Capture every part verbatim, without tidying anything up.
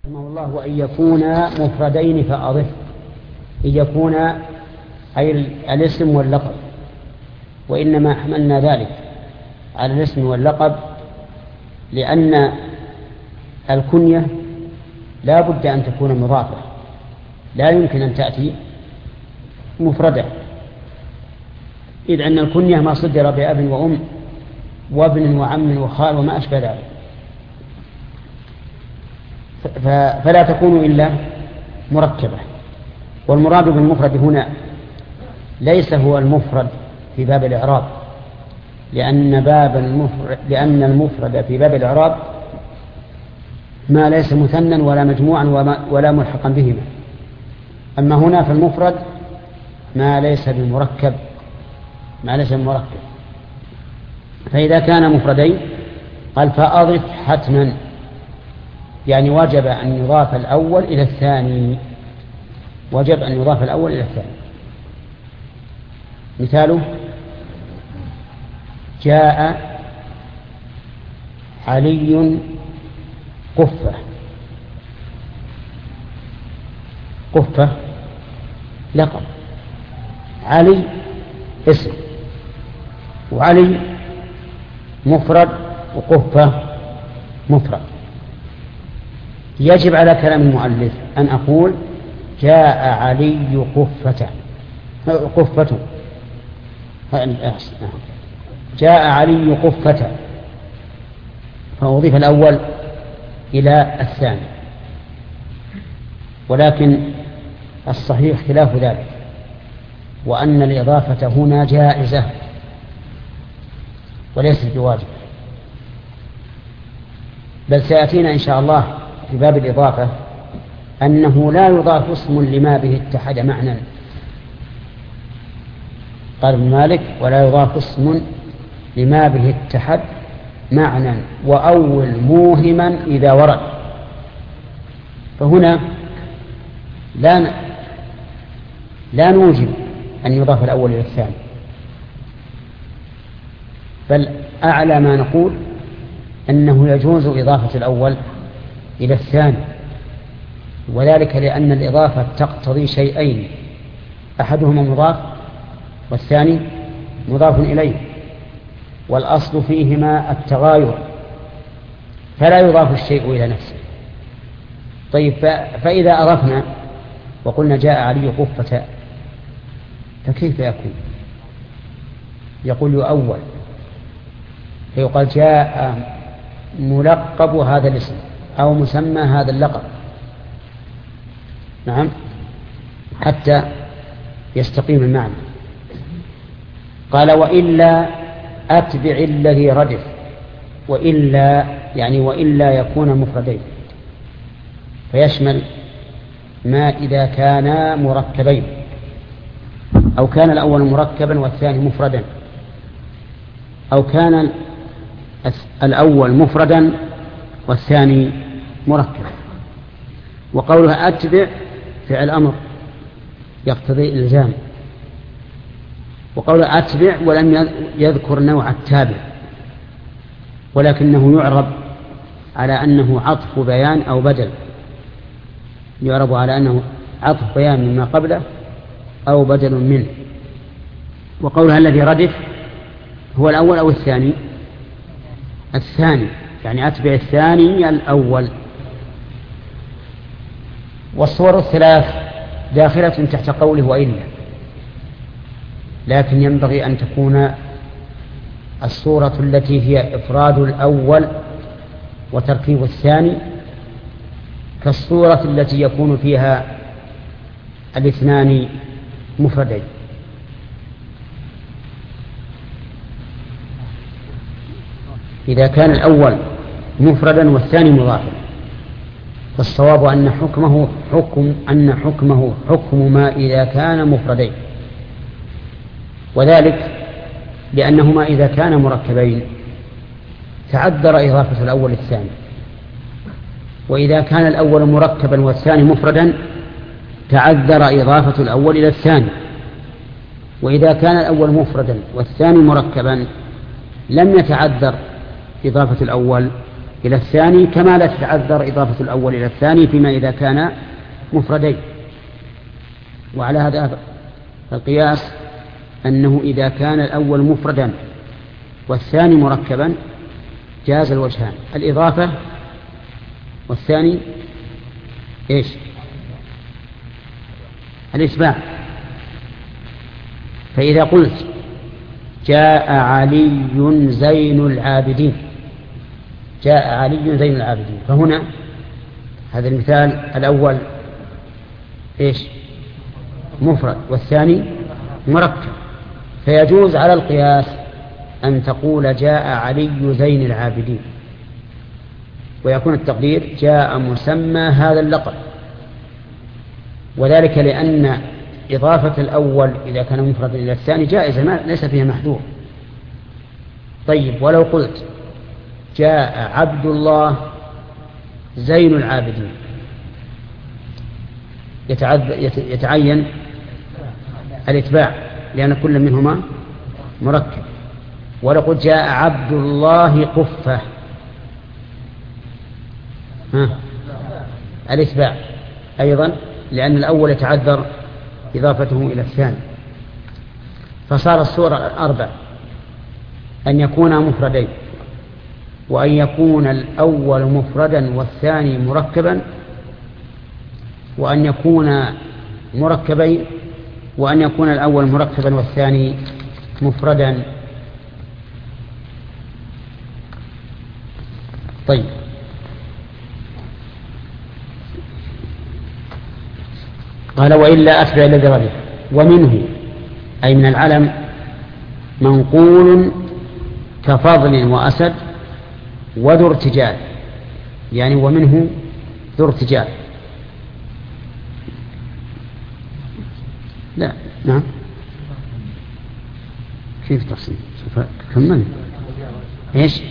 رحمه الله وأن يكونا مفردين فأضف. أن يكونا أي الاسم واللقب، وإنما حملنا ذلك على الاسم واللقب لأن الكنية لا بد أن تكون مضافة، لا يمكن أن تأتي مفردة، إذ أن الكنية ما صدر بأب وأم وابن وعم وخال وما أشبه ذلك، فلا تكون إلا مركبة. والمراد بالمفرد هنا ليس هو المفرد في باب الإعراب، لأن باب المفرد لأن المفرد في باب الإعراب ما ليس مثنى ولا مجموعا ولا ملحقا بهما. أما هنا فالمفرد ما ليس بمركب ما ليس بمركب فإذا كان مفردين قال فأضف حتما، يعني وجب أن يضاف الأول إلى الثاني، وجب أن يضاف الأول إلى الثاني. مثاله: جاء علي قفة. قفة لقب، علي اسم، وعلي مفرد وقفة مفرد. يجب على كلام المؤلف أن أقول جاء علي قفة قفة جاء علي قفة، فأضيف الأول إلى الثاني، ولكن الصحيح خلاف ذلك، وأن الإضافة هنا جائزة وليست بواجب، بل سيأتينا إن شاء الله في باب الإضافة أنه لا يضاف اسم لما به اتحد معنى. قال ابن مالك: ولا يضاف اسم لما به اتحد معنى وأول موهما إذا ورد. فهنا لا لا نوجب أن يضاف الأول إلى الثاني، بل أعلى ما نقول أنه يجوز إضافة الأول إلى الثاني، وذلك لأن الإضافة تقتضي شيئين: أحدهما مضاف والثاني مضاف إليه، والأصل فيهما التغاير، فلا يضاف الشيء إلى نفسه. طيب، فإذا أضفنا وقلنا جاء علي قفة فكيف يكون؟ يقول يؤول، فيقال جاء ملقب هذا الاسم أو مسمى هذا اللقب، نعم، حتى يستقيم المعنى. قال: وإلا أتبع الذي ردف. وإلا يعني وإلا يكون مفردين، فيشمل ما إذا كانا مركبين، أو كان الأول مركبا والثاني مفردا، أو كان الأول مفردا والثاني مركبا. وقولها أتبع فعل أمر يقتضي الإلزام، وقولها أتبع ولم يذكر نوع التابع، ولكنه يعرب على أنه عطف بيان أو بدل، يعرب على أنه عطف بيان مما قبله أو بدل منه. وقولها الذي ردف هو الأول أو الثاني؟ الثاني، يعني أتبع الثاني الأول. والصور الثلاث داخلة تحت قوله وإلا، لكن ينبغي أن تكون الصورة التي هي إفراد الأول وتركيب الثاني كالصورة التي يكون فيها الاثنان مفردين. إذا كان الأول مفردا والثاني مضافا، فالصواب أن حكمه حكم أن حكمه حكم ما إذا كان مفردين، وذلك لأنهما إذا كان مركبين تعذر إضافة الأول الثاني، وإذا كان الأول مركبا والثاني مفردا تعذر إضافة الأول إلى الثاني، وإذا كان الأول مفردا والثاني مركبا لم يتعذر إضافة الأول إلى الثاني، كما لا تتعذر إضافة الأول إلى الثاني فيما إذا كان مفردين. وعلى هذا القياس أنه إذا كان الأول مفردا والثاني مركبا جاز الوجهان، الإضافة والثاني إيش؟ الإتباع. فإذا قلت جاء علي زين العابدين، جاء علي زين العابدين، فهنا هذا المثال الأول إيش؟ مفرد والثاني مركب، فيجوز على القياس أن تقول جاء علي زين العابدين، ويكون التقدير جاء مسمى هذا اللقب، وذلك لأن إضافة الأول إذا كان مفردا إلى الثاني جائزة، ما ليس فيها محذور. طيب، ولو قلت جاء عبد الله زين العابدين يتعين الاتباع لأن كل منهما مركب. ولو قلت جاء عبد الله قفة، ها الاتباع أيضا، لأن الأول يتعذر إضافته إلى الثاني. فصار الصورة أربع: أن يكون مفردين، وأن يكون الأول مفردا والثاني مركبا، وأن يكون مركبين، وأن يكون الأول مركبا والثاني مفردا. طيب، قال وإلا أتبع الذي رده. ومنه أي من العلم منقول كفضل وأسد وذو ارتجال، يعني ومنه ذو ارتجال. لا نعم، كيف تقسيم؟ كمل. ايش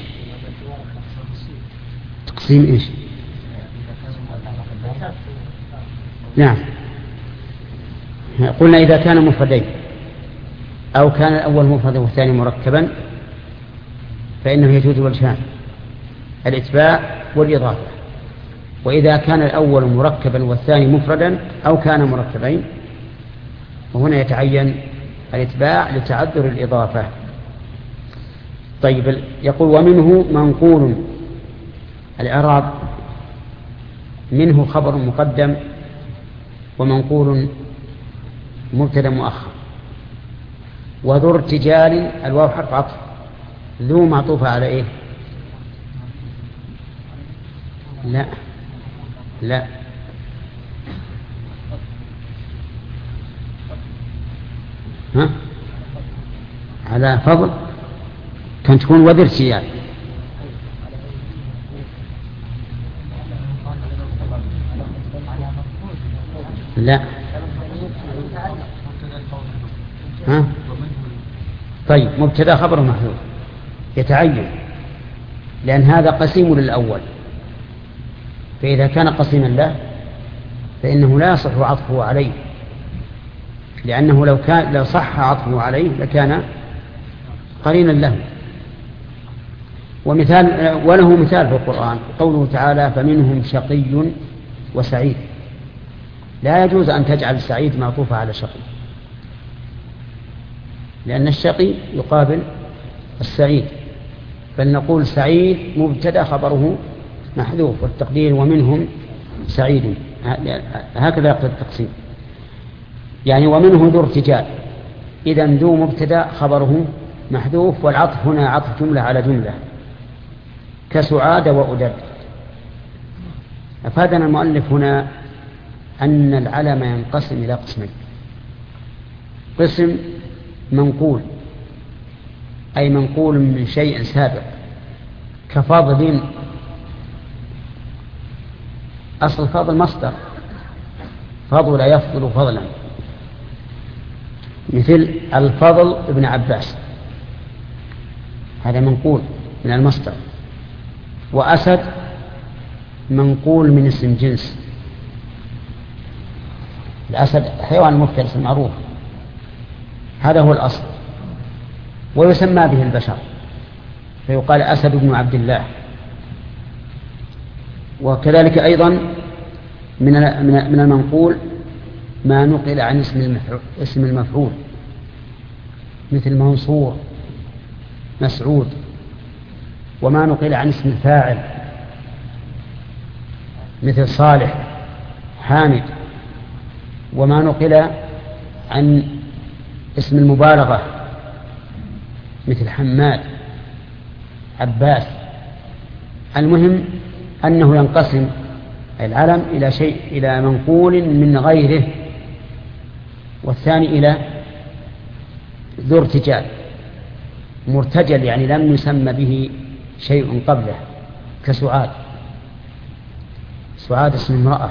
تقسيم ايش؟ نعم، قلنا إذا كان مفردين أو كان الأول مفردا والثاني مركبا فإنه يجوز وجهان: الإتباع والإضافة. وإذا كان الأول مركبا والثاني مفردا أو كان مركبين وهنا يتعين الإتباع لتعذر الإضافة. طيب، يقول ومنه منقول الإعراب: منه خبر مقدم ومنقول مبتدا مؤخر. وذو ارتجال الواو حرف عطف، ذو معطوفة على إيه؟ لا لا ها على فضل، كان تكون وذو ارتجال. لا ها؟ طيب، مبتدا خبر محذوف يتعين، لأن هذا قسيم للأول، فإذا كان قسيما له فإنه لا يصح عطفه عليه، لأنه لو كان لو صح عطفه عليه لكان قرينا له. ومثال وله مثال في القرآن قوله تعالى: فمنهم شقي وسعيد. لا يجوز أن تجعل سعيد معطوفة على شقي، لأن الشقي يقابل السعيد، فلنقول سعيد مبتدا خبره محذوف والتقدير ومنهم سعيد. هكذا يقتضي التقسيم، يعني ومنه ذو ارتجال، إذن ذو مبتدا خبره محذوف، والعطف هنا عطف جملة على جملة كسعاد وأدد. أفادنا المؤلف هنا أن العلم ينقسم إلى قسمين: قسم منقول أي منقول من شيء سابق كفضل، أصل فضل مصدر، فضل يفضل فضلا، مثل الفضل ابن عباس، هذا منقول من المصدر. وأسد منقول من اسم جنس، الأسد حيوان مفترس معروف، هذا هو الأصل، ويسمى به البشر فيقال أسد بن عبد الله. وكذلك أيضا من من المنقول ما نقل عن اسم اسم المفعول مثل منصور مسعود، وما نقل عن اسم الفاعل مثل صالح حامد، وما نقل عن اسم المبالغة مثل حماد عباس. المهم أنه ينقسم العلم إلى شيء إلى منقول من غيره، والثاني إلى ذو ارتجال مرتجل يعني لم يسمى به شيء قبله، كسعاد. سعاد اسم امرأة،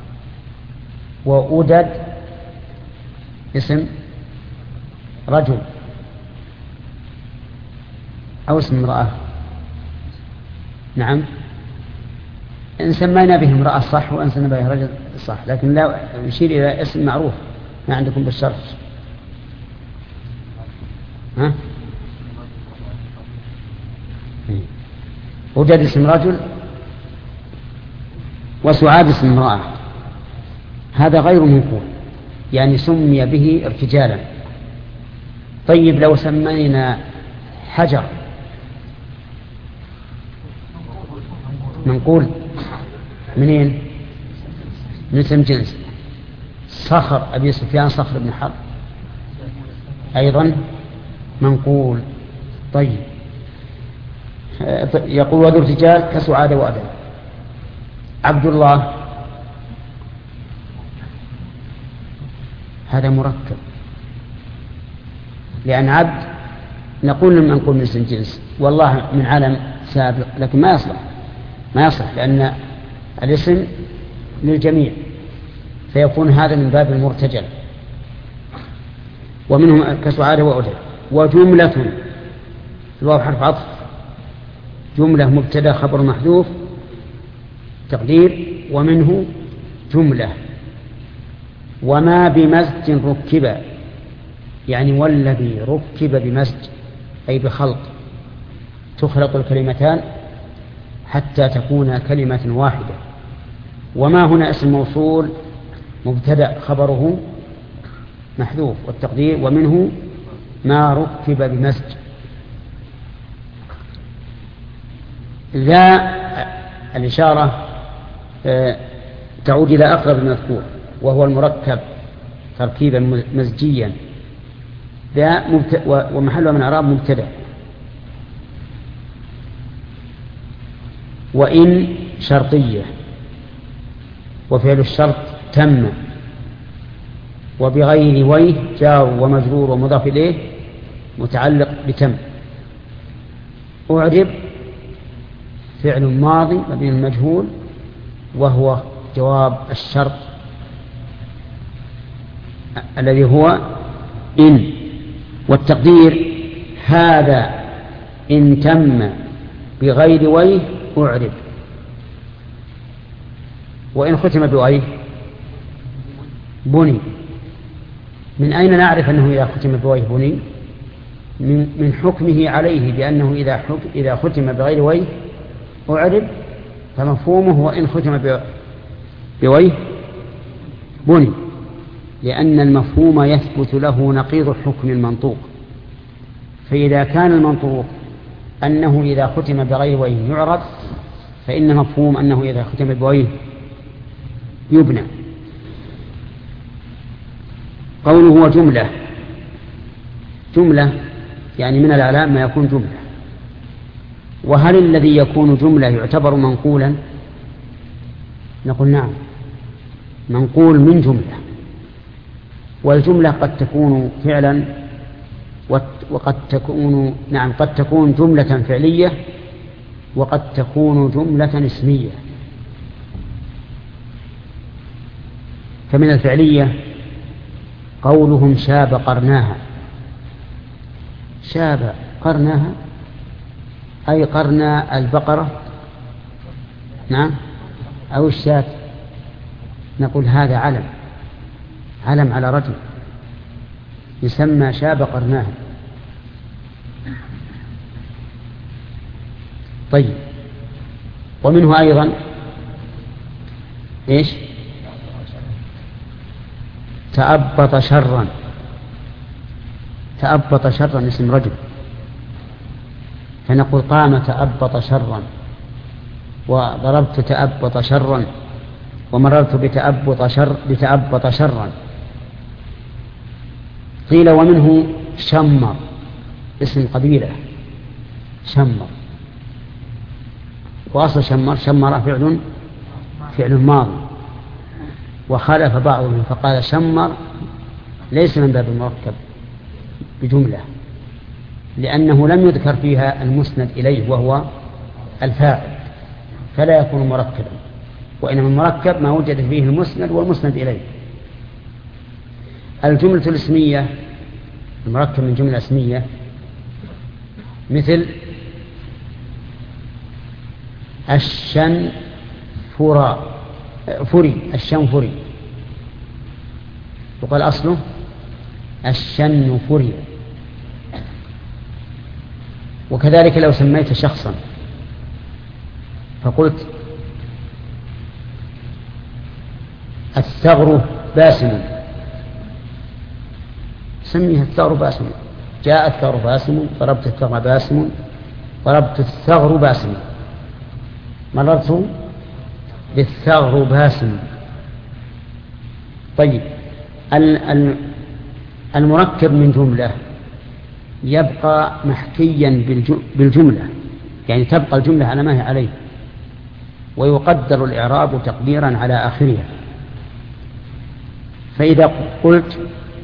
وأودد اسم رجل أو اسم امرأة. نعم، إن سمينا به امرأة صح وإن سمينا به رجل صح، لكن لا يشير إلى اسم معروف. ما عندكم بالشرح؟ ها؟ وجد اسم رجل وسعاد اسم امرأة، هذا غير منقول يعني سمي به ارتجالا. طيب لو سمينا حجر منقول منين؟ من اسم جنس. صخر أبي سفيان صخر بن حرب أيضا منقول. طيب يقول وذو ارتجال كسعاد وأبي. عبد الله هذا مركب، لأن عبد نقول لما نقول من اسم جنس، والله من علم سابق، لكن ما يصلح ما يصلح لأن الاسم للجميع، فيكون هذا من باب المرتجل. ومنهم كسعاد وأبي. وجملة الواو حرف عطف، جملة مبتدا خبر محذوف تقدير ومنه جملة. وما بمزج ركب يعني والذي ركب بمزج أي بخلط، تخلط الكلمتان حتى تكون كلمة واحدة. وما هنا اسم موصول مبتدا خبره محذوف والتقدير ومنه ما ركب بمزج. ذا الإشارة تعود إلى أقرب المذكور وهو المركب تركيبا مزجيا. ذا ومحله من إعراب مبتدا. وإن شرطية وفعل الشرط تم، وبغير ويه جار ومجرور ومضاف إليه متعلق بتم. أعرب فعل ماضي مبني المجهول وهو جواب الشرط الذي هو إن، والتقدير هذا إن تم بغير ويه أعرب. وإن ختم بويه بني. من أين نعرف أنه إذا ختم بويه بني؟ من حكمه عليه بأنه إذا إذا ختم بغير ويه أعرب، فمفهومه وإن ختم بويه بني، لأن المفهوم يثبت له نقيض حكم المنطوق. فإذا كان المنطوق أنه إذا ختم بغير ويه يعرب، فإن مفهوم أنه إذا ختم بويه يبنى. قوله هو جملة، جملة يعني من الأعلام ما يكون جملة. وهل الذي يكون جملة يعتبر منقولا؟ نقول نعم، منقول من جملة. والجملة قد تكون فعلا وقد تكون نعم قد تكون جملة فعلية وقد تكون جملة اسمية. فمن الفعلية قولهم شاب قرناها. شاب قرناها أي قرنا البقرة نعم أو الشاة. نقول هذا علم علم على رجل يسمى شاب قرناها. طيب ومنه أيضا إيش؟ تأبط شرا. تأبط شرا اسم رجل، فنقول قام تأبط شرا، وضربت تأبط شرا، ومررت بتأبط شر بتأبط شرا. قيل ومنه شمر اسم قبيلة، شمر، وأصل شمر شمر فعل فعل ماضي، وخالف بعضهم فقال شمر ليس من باب المركب بجملة، لأنه لم يذكر فيها المسند إليه وهو الفاعل، فلا يكون مركبا، وإنما المركب ما وجد فيه المسند والمسند إليه. الجملة الاسمية المركب من جملة اسمية مثل الشنفرا فري الشنفري، وقال أصله الشنفري. وكذلك لو سميت شخصا فقلت الثغر باسم، سميه الثغر باسم، جاء الثغر باسم، ضربت الثغر باسم، ضربت الثغر باسم، مررت بالثغر باسم. طيب المركب من جملة يبقى محكيا بالجملة، يعني تبقى الجملة على ما هي عليه، ويقدر الإعراب تقديرا على آخرها. فإذا قلت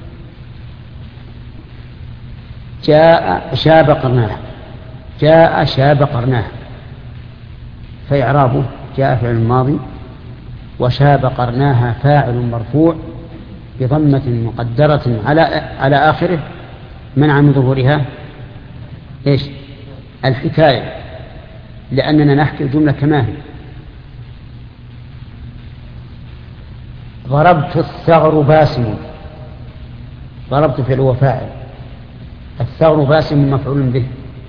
جاء شاب قرناه، جاء شاب قرناه، فإعرابه جاء فعل ماضي، وشاب قرناها فاعل مرفوع بضمة مقدرة على على آخره منع من ظهورها إيش؟ الحكاية، لأننا نحكي الجملة كما هي. ضربت الثغر باسم، ضربت فعل وفاعل، الثغر باسم مفعول به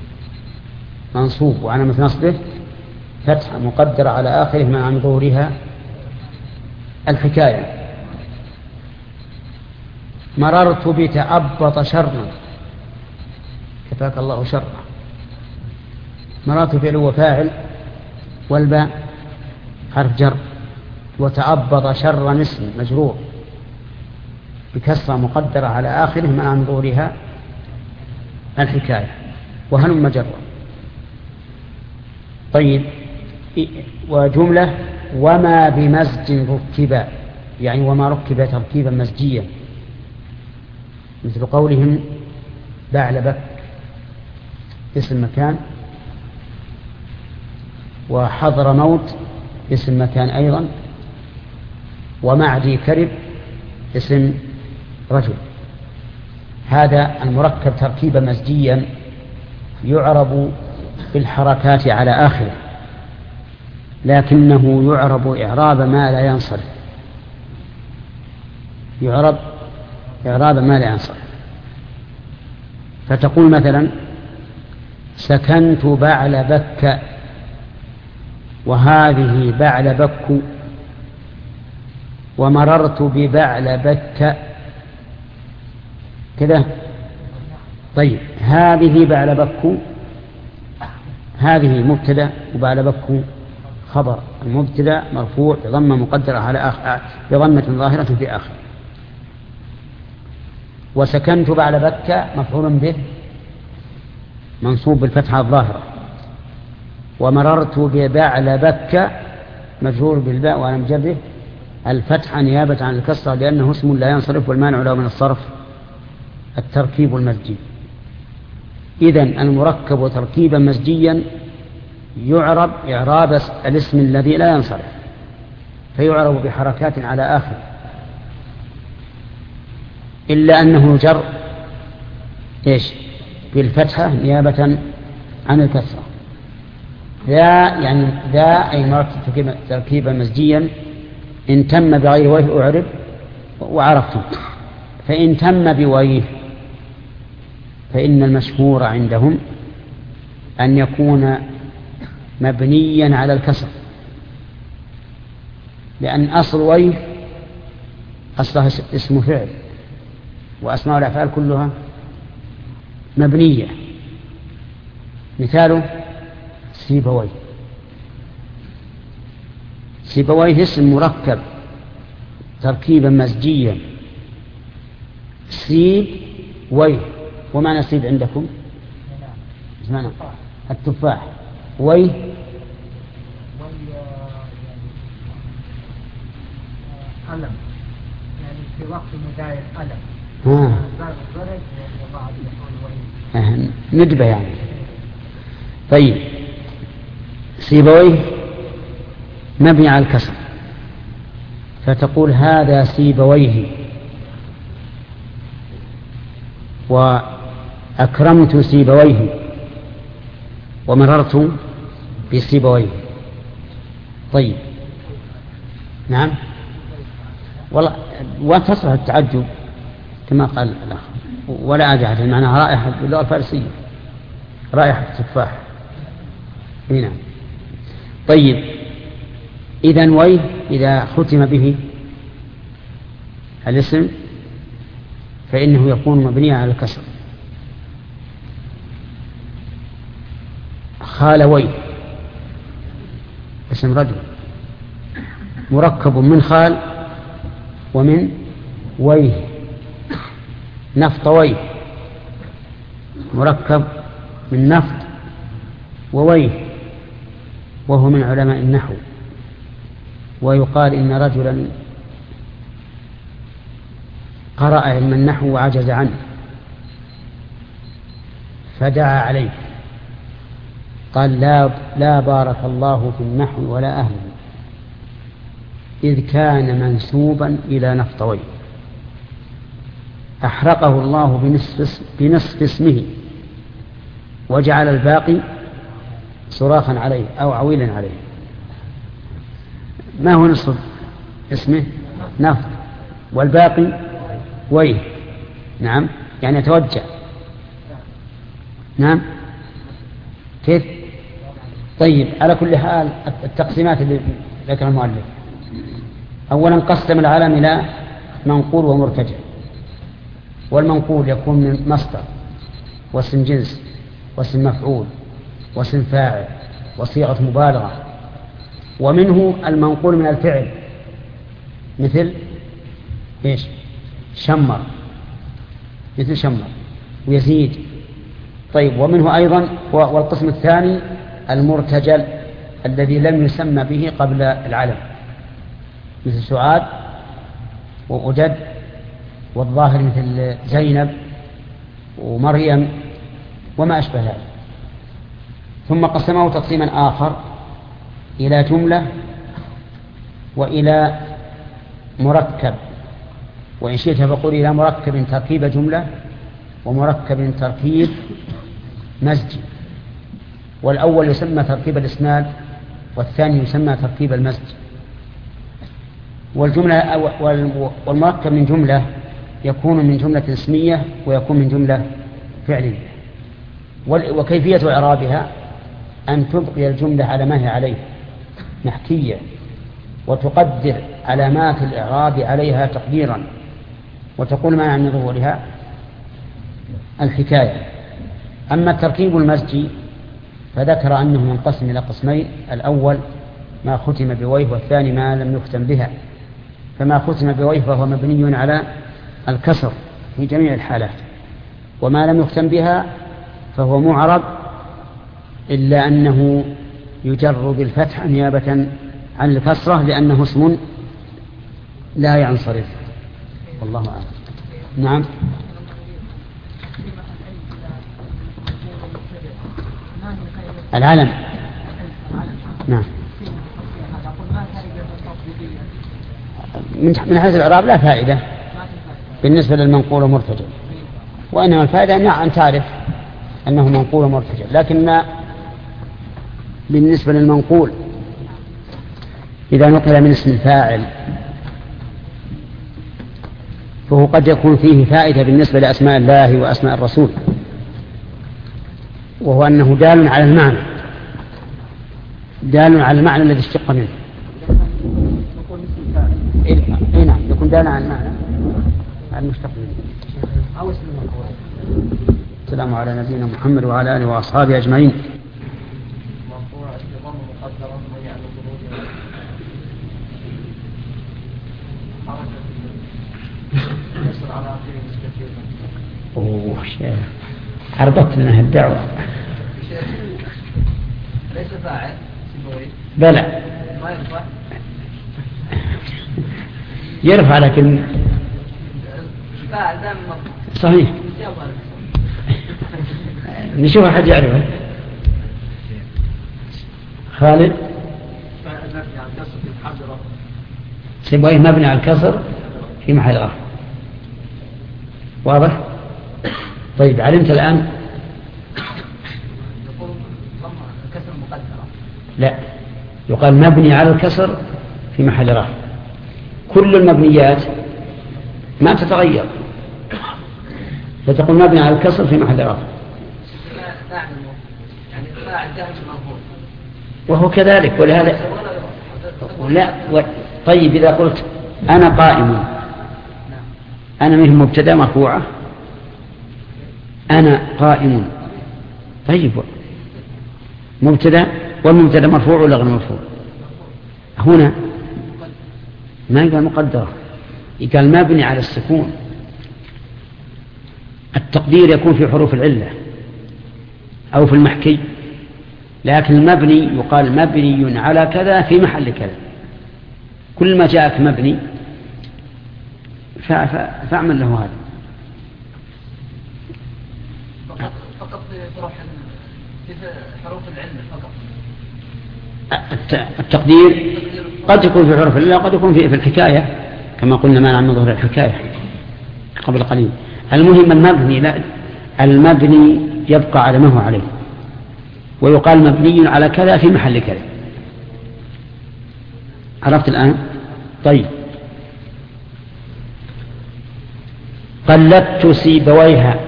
منصوب وعلامة نصبه فتحة مقدرة على آخره منع من ظهورها الحكاية. مررت بتأبط شرا، كفاك الله شرا، مررت فعل وفاعل والباء حرف جر، وتأبط شرا اسم مجرور بكسرة مقدرة على آخره منع من ظهورها الحكاية، وهلم جرا. طيب وجملة وما بمزج ركب، يعني وما ركب تركيبا مزجيا، مثل قولهم بعلبك اسم مكان، وحضر موت اسم مكان أيضا، ومعدي كرب اسم رجل. هذا المركب تركيبا مزجيا يعرب بالحركات على آخره، لكنه يعرب إعراب ما لا ينصرف، يعرب إعراب ما لا ينصرف. فتقول مثلا سكنت بعلبك، وهذه بعلبك، ومررت ببعلبك كذا. طيب هذه بعلبك، هذه مبتدأ وبعلبك خبر، المبتدأ مرفوع بضمة مقدرة على آخر بضمة ظاهرة في آخر. وسكنت بعلبك مفعول به منصوب بالفتحة الظاهرة، ومررت ببعلبك مجرور بالباء وعلى مجره الفتحة نيابة عن الكسرة، لأنه اسم لا ينصرف، والمانع له من الصرف التركيب المزجي. إذن المركب تركيبا مزجيا يعرب إعراب الاسم الذي لا ينصرف، فيعرب بحركات على آخر، إلا أنه جر إيش بالفتحة نيابة عن الكسرة. ذا يعني ذا أي مركب تركيبا مزجيا إن تم بغير وجه أعرب وعرفتم، فإن تم بوجه فإن المشهور عندهم أن يكون مبنيا على الكسر، لأن أصل ويه أصلها اسم فعل، وأسماء الأفعال كلها مبنية. مثاله سيبويه. سيبويه اسم مركب تركيبا مزجيا. سيب ويه، ومعنى سيب عندكم اسمعنا التفاح. ويه ألم، يعني في وقت مداية ألم. آه. آه. ندبة يعني. طيب سيبويه مبني على الكسر، فتقول هذا سيبويه، وأكرمت سيبويه، ومررت بسيبويه. طيب نعم والله، وتصلح التعجب كما قال الأخ، ولا أجعل معناها رائحة باللغة الفارسية، رائحة التفاح. هنا طيب إذن ويه إذا ختم به الاسم فإنه يكون مبنيا على الكسر. خالويه اسم رجل مركب من خال ومن ويه. نفطويه مركب من نفط وويه، وهو من علماء النحو. ويقال إن رجلا قرأ علم النحو وعجز عنه فدعا عليه قال لا, لا بارك الله في النحو ولا أهله، إذ كان منسوبا إلى نفطويه، أحرقه الله بنصف, بنصف اسمه وجعل الباقي صراخا عليه أو عويلا عليه. ما هو نصف اسمه؟ نفط، والباقي ويه. نعم يعني يتوجه. نعم كيف؟ طيب على كل حال التقسيمات اللي ذكر المؤلف، أولا قسم العلم إلى منقول ومرتجع. والمنقول يكون من مصدر واسم جنس واسم مفعول واسم فاعل وصيغة مبالغة. ومنه المنقول من الفعل مثل إيش؟ شمر، مثل شمر ويزيد. طيب ومنه أيضا والقسم الثاني المرتجل الذي لم يسمى به قبل العلم، مثل سعاد وأجد والظاهر مثل زينب ومريم وما أشبه ذلك. ثم قسمه تقسيما آخر إلى جملة وإلى مركب، وإن شئت فقل إلى مركب تركيب جملة ومركب تركيب مزجي. والأول يسمى تركيب الإسناد والثاني يسمى تركيب المزج. والجملة والمركب من جملة يكون من جملة اسمية ويكون من جملة فعلية. وكيفية إعرابها أن تبقي الجملة على ما هي عليه محكية، وتقدر علامات الإعراب عليها تقديرا، وتقول ما عن ظهورها الحكاية. أما التركيب المزجي فذكر أنه ينقسم إلى قسمين: الأول ما ختم بويه، والثاني ما لم يختم بها. فما ختم بويه فهو مبني على الكسر في جميع الحالات، وما لم يختم بها فهو معرب إلا أنه يجر بالفتح نيابة عن الكسرة لأنه اسم لا ينصرف. والله أعلم. نعم. العلم. نعم. من حيث الإعراب لا فائدة بالنسبة للمنقول ومرتجل، وإنما الفائدة أن تعرف أنه منقول ومرتجل. لكن بالنسبة للمنقول إذا نقل من اسم الفاعل فهو قد يكون فيه فائدة بالنسبة لأسماء الله وأسماء الرسول، وهو أنه دال على المعنى، دال على المعنى الذي اشتق منه. اي نعم يكون دال عن معنى عن مشتق منه. أو اسم المفعول. السلام على نبينا محمد وعلى آله وأصحابه أجمعين. أوه شيخ عرضت لنا الدعوة. ليس فاعل بلى ما يرفع يرفع لكن فاعل دائما صحيح. نشوف أحد يعرفه. خالد سيبويه مبني على الكسر في محل رفع. واضح؟ طيب علمت الآن؟ يقول كسر مقدرة. لا يقال مبني على الكسر في محل رفع. كل المبنيات ما تتغير فتقول مبني على الكسر في محل رفع. يعني فاعل دائما مرفوع وهو كذلك ولهذا لا و... طيب إذا قلت أنا قائم أنا منه مبتدا مرفوعة أنا قائم طيب مبتدا والمبتدا مرفوع ولا غير مرفوع؟ هنا ما يقال مقدرة يقال مبني على السكون. التقدير يكون في حروف العلة أو في المحكي لكن المبني يقال مبني على كذا في محل كذا. كل ما جاءك مبني فاعمل له هذا. فقط في حروف العلة فقط. التقدير قد يكون في حروف العلة قد يكون في الحكاية كما قلنا ما نعمل ظهر الحكاية قبل قليل. المهم المبني لا المبني يبقى على ما هو عليه ويقال مبني على كذا في محل كذا. عرفت الآن؟ طيب قلدت سيبويها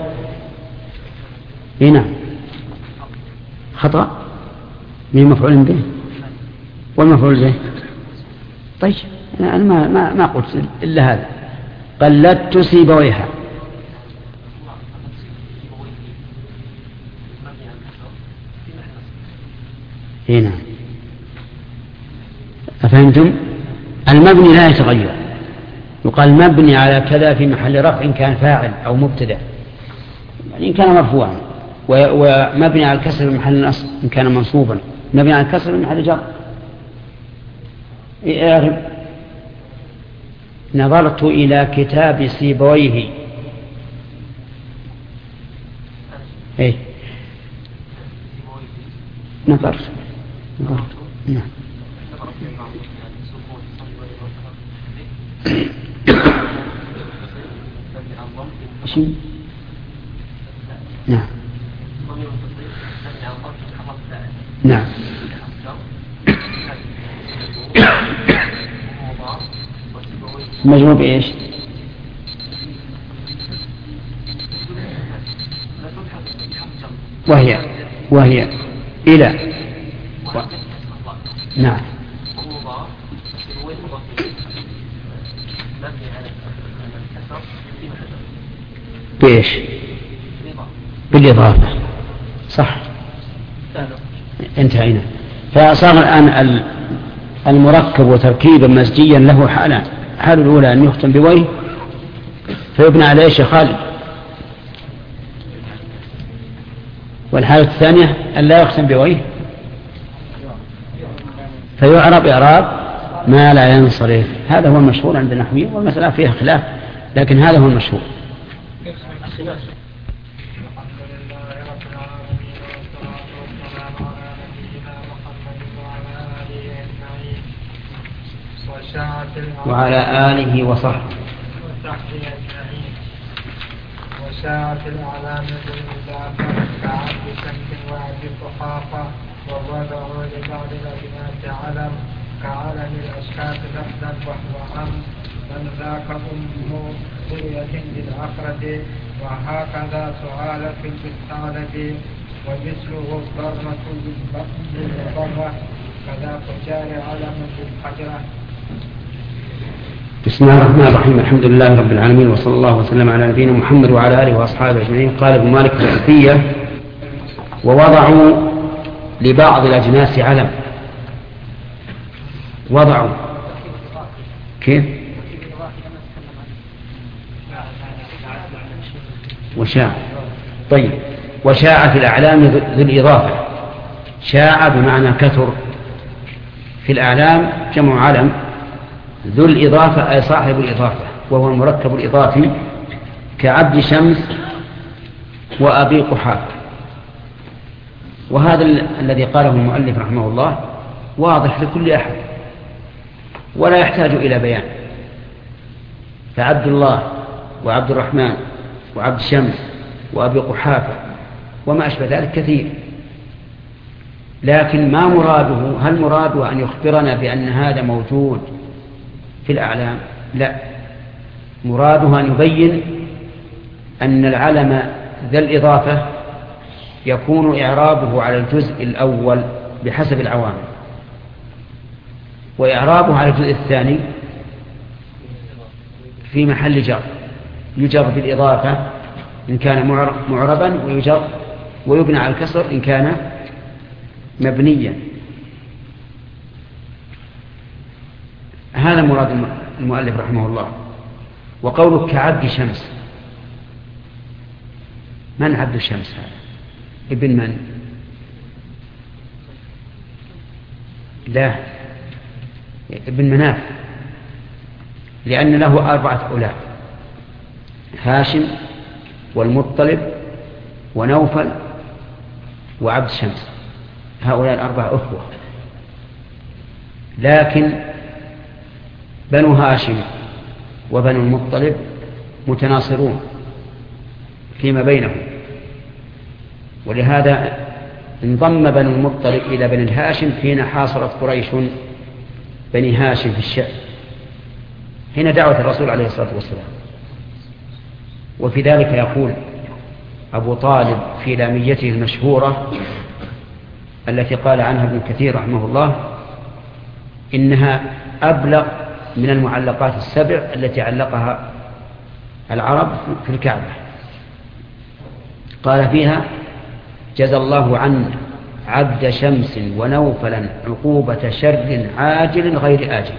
هنا خطأ من مفعول به والمفعول به. طيب أنا ما, ما, ما قلت إلا هذا قلدت سيبويها هنا. أفهمتم؟ المبني لا يتغير يقال مبني على كذا في محل رفع إن كان فاعل أو مبتدأ يعني إن كان مرفوعا ومبني على الكسر في محل النصب إن كان منصوبا مبني على الكسر في محل جر. اعرف نظرت إلى كتاب سيبويه ايه نظرت نظرت نعم شيء نعم نعم مجموع بإيش؟ وهي وهي إلى و... نعم بإيش؟ بالإضافة صح انتهينا. فصار الآن المركب وتركيبا مزجيا له حالان. الحال الأولى أن يختم بويه فيبنى على إيش يا خالد؟ والحالة الثانية أن لا يختم بويه فيعرب إعراب ما لا ينصرف. هذا هو المشهور عند النحويين والمسألة فيها خلاف لكن هذا هو المشهور. وعلى آله وصحبه وشاعت الأعلام بالمضافة كعبد شمس وعبد الضحافة والوضع لبعض الأبنات علم كعلم الأشكاف لفظا وهو عم من ذاك أم قرية للآخرة وهكذا سؤال في المستعلة ومثله الضرة بالضرة كذا فجار علم بالحجرة. بسم الله الرحمن الرحيم. الحمد لله رب العالمين، وصلى الله وسلم على نبينا محمد وعلى آله وأصحابه أجمعين. قال ابن مالك في الألفية: ووضعوا لبعض الأجناس علم. وضعوا كيف؟ وشاع. طيب، وشاع في الأعلام ذو الإضافة. شاع بمعنى كثر، في الأعلام جمع علم، ذو الإضافة أي صاحب الإضافة، وهو المركب الإضافي كعبد شمس وأبي قحافة. وهذا الذي قاله المؤلف رحمه الله واضح لكل أحد ولا يحتاج إلى بيان. فعبد الله وعبد الرحمن وعبد شمس وأبي قحافة وما أشبه ذلك كثير، لكن ما مراده؟ هل مراده أن يخبرنا بأن هذا موجود في الأعلام؟ لا، مراده أن يبين أن العلم ذا الإضافة يكون إعرابه على الجزء الأول بحسب العوامل، وإعرابه على الجزء الثاني في محل جر، يجر بالإضافة إن كان معربا، ويجر ويبنى على الكسر إن كان مبنيا. هذا مراد المؤلف رحمه الله. وقولك كعبد شمس، من عبد الشمس هذا؟ ابن من؟ لا، ابن مناف، لأن له أربعة أولاد: هاشم والمطلب ونوفل وعبد شمس. هؤلاء الأربعة أخوة، لكن بنو هاشم وبنو المطلب متناصرون فيما بينهم، ولهذا انضم بنو المطلب إلى بني الهاشم حين حاصرت قريش بني هاشم في الشام، حين دعوة الرسول عليه الصلاة والسلام. وفي ذلك يقول أبو طالب في لاميته المشهورة التي قال عنها ابن كثير رحمه الله إنها أبلغ من المعلقات السبع التي علقها العرب في الكعبة. قال فيها: جزى الله عنا عبد شمس ونوفلا عقوبة شر عاجل غير آجل،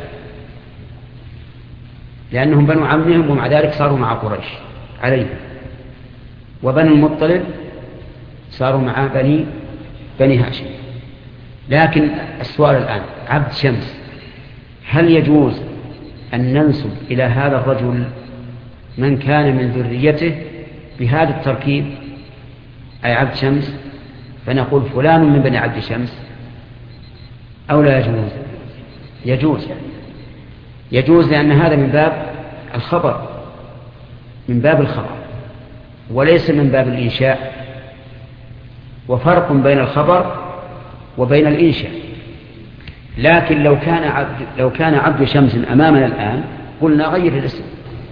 لأنهم بنو عمهم ومع ذلك صاروا مع قريش عليهم، وبنو المطلب صاروا مع بني بني هاشم. لكن السؤال الآن: عبد شمس، هل يجوز أن ننسب إلى هذا الرجل من كان من ذريته بهذا التركيب، أي عبد شمس، فنقول فلان من بني عبد شمس، أو لا يجوز؟ يجوز، يجوز لأن هذا من باب الخبر، من باب الخبر وليس من باب الإنشاء. وفرق بين الخبر وبين الإنشاء. لكن لو كان عبد لو كان عبد شمس أمامنا الآن قلنا غير الاسم،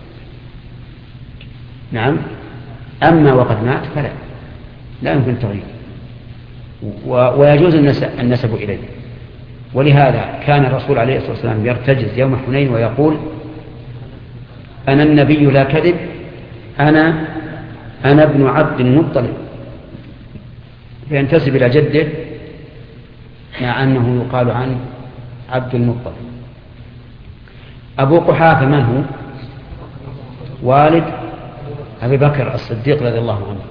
نعم. أما وقد مات فلا، لا يمكن تغيير، ويجوز النسب إليه. ولهذا كان الرسول عليه الصلاة والسلام يرتجز يوم حنين ويقول: أنا النبي لا كذب، أنا أنا ابن عبد المطلب، فينتسب إلى جده مع أنه يقال عن عبد المطلب. أبو قحافة من هو؟ والد أبي بكر الصديق رضي الله عنه.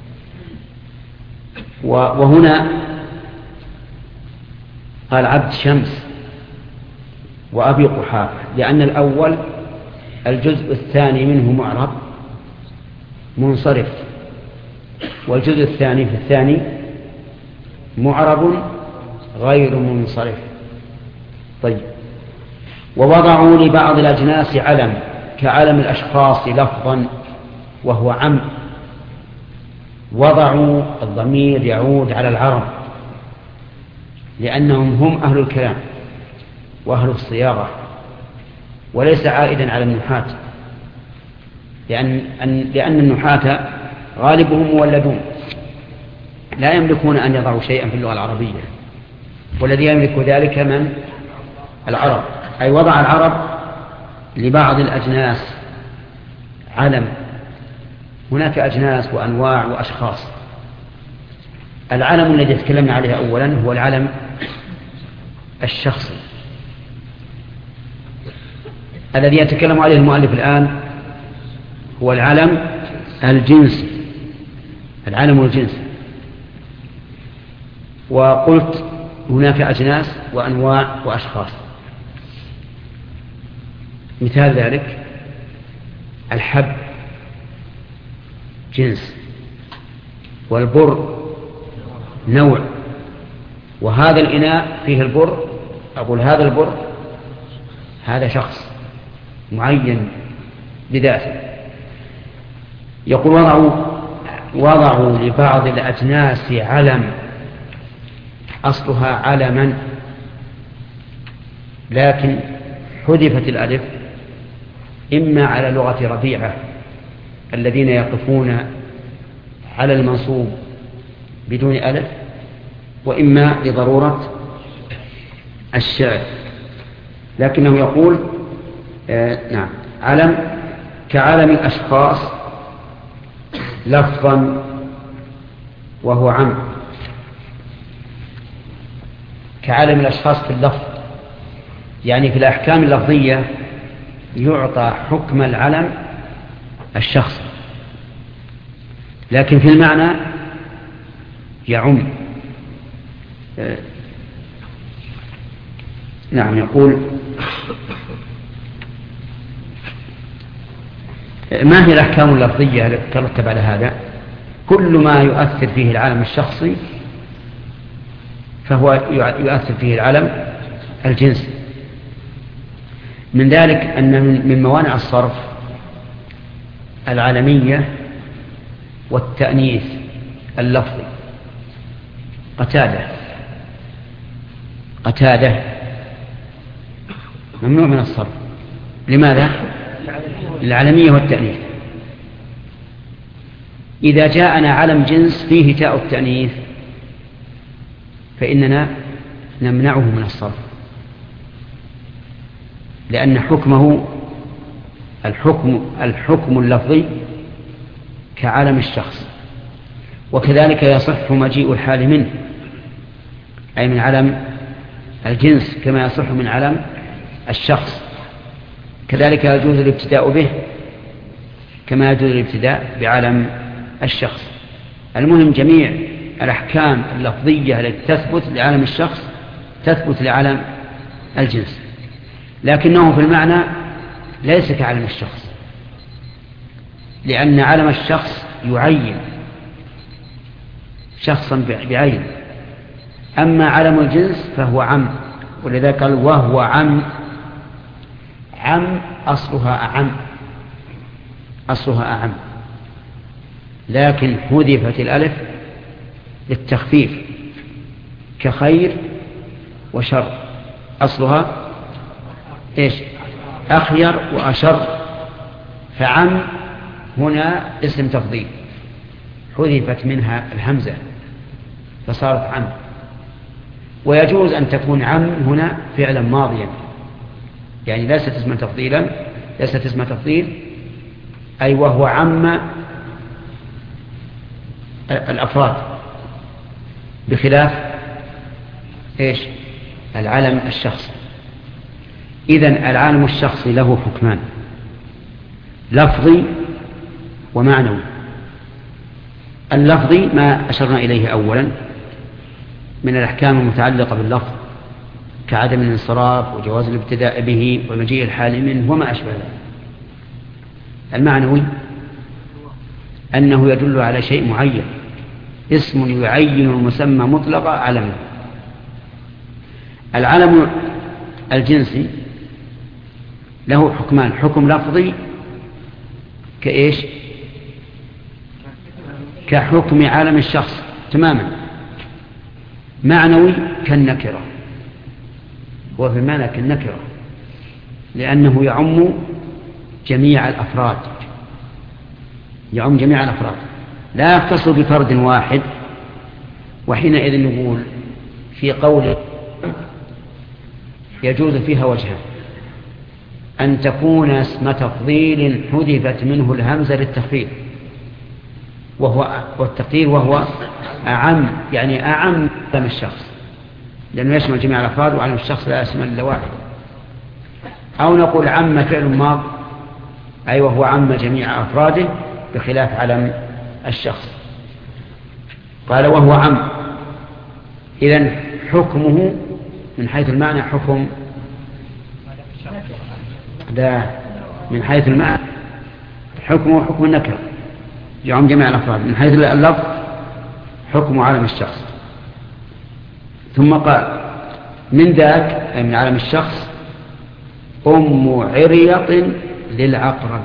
وهنا قال عبد شمس وأبي قحافة، لأن الأول الجزء الثاني منه معرب منصرف، والجزء الثاني في الثاني معرب غير منصرف. طيب، ووضعوا لبعض الأجناس علم كعلم الأشخاص لفظا وهو عم. وضعوا الضمير يعود على العرب، لأنهم هم أهل الكلام وأهل الصياغة، وليس عائدا على النحاة، لأن, لأن النحاة غالبهم مولدون لا يملكون أن يضعوا شيئا في اللغة العربية، والذي يملك ذلك من؟ العرب. أي وضع العرب لبعض الأجناس علم. هناك أجناس وأنواع وأشخاص. العلم الذي تكلمنا عليه أولا هو العلم الشخصي الذي يتكلم عليه المؤلف الآن هو العلم الجنسي، العلم الجنسي. وقلت هناك أجناس وأنواع وأشخاص. مثال ذلك الحب جنس، والبر نوع، وهذا الإناء فيه البر، أقول هذا البر هذا شخص معين بذاته. يقول وضعوا, وضعوا لبعض الأجناس علم أصلها علما، لكن حذفت الألف إما على لغة ربيعة الذين يقفون على المنصوب بدون ألف، وإما لضرورة الشعر. لكنه يقول آه نعم علم كعلم الأشخاص لفظا وهو عم، كعلم الأشخاص في اللفظ، يعني في الأحكام اللفظية يعطى حكم العلم الشخصي، لكن في المعنى يعم. آه نعم يقول ما هي الأحكام اللفظية التي ترتب على هذا؟ كل ما يؤثر فيه العلم الشخصي فهو يؤثر فيه العلم الجنسي. من ذلك أن من موانع الصرف العلمية والتأنيث اللفظي. قتادة قتادة ممنوع من الصرف. لماذا؟ العلمية والتأنيث. إذا جاءنا علم جنس فيه تاء التأنيث فإننا نمنعه من الصرف، لأن حكمه الحكم, الحكم اللفظي كعلم الشخص، وكذلك يصح مجيء الحال منه أي من علم الجنس كما يصح من علم الشخص. كذلك يجوز الابتداء به كما يجوز الابتداء بعلم الشخص. المهم جميع الأحكام اللفظية التي تثبت لعلم الشخص تثبت لعلم الجنس، لكنه في المعنى ليس كعلم الشخص، لأن علم الشخص يعين شخصا بعين، أما علم الجنس فهو عم، ولذا قال وهو عم. عم أصلها أعم، أصلها أعم، لكن حذفت الألف للتخفيف كخير وشر، أصلها إيش؟ أخير وأشر، فعم هنا اسم تفضيل حذفت منها الهمزة فصارت عم. ويجوز أن تكون عم هنا فعلا ماضيا، يعني ليست اسم تفضيلا، ليست اسم تفضيل، أي وهو عم الأفراد، بخلاف إيش؟ العلم الشخصي. إذن العالم الشخصي له حكمان، لفظي ومعنوي. اللفظي ما أشرنا إليه أولا من الأحكام المتعلقة باللفظ كعدم الانصراف وجواز الابتداء به ومجيء الحال منه وما أشبه ذلك. المعنوي أنه يدل على شيء معين، اسم يعين المسمى مطلقا علما. العلم الجنسي له حكمان، حكم لفظي كإيش؟ كحكم عالم الشخص تماما. معنوي كالنكرة، هو في المعنى كالنكرة لأنه يعم جميع الأفراد، يعم جميع الأفراد لا يختص بفرد واحد. وحينئذ نقول في قول يجوز فيها وجهان. أن تكون اسم تفضيل حذفت منه الهمزة للتخفيف، وهو والتقدير وهو أعم، يعني أعم علم الشخص، لأنه يشمل جميع الأفراد، وعلم الشخص لا يشمل إلا واحد. أو نقول عم فعل ماض، أي وهو عم جميع أفراده بخلاف علم الشخص. قال وهو عم، إذن حكمه من حيث المعنى حكم لا من حيث المعنى حكمه حكم النكرة يعم جميع الأفراد، من حيث اللفظ حكم علم الشخص. ثم قال من ذاك أي من علم الشخص أم عريط للعقرب.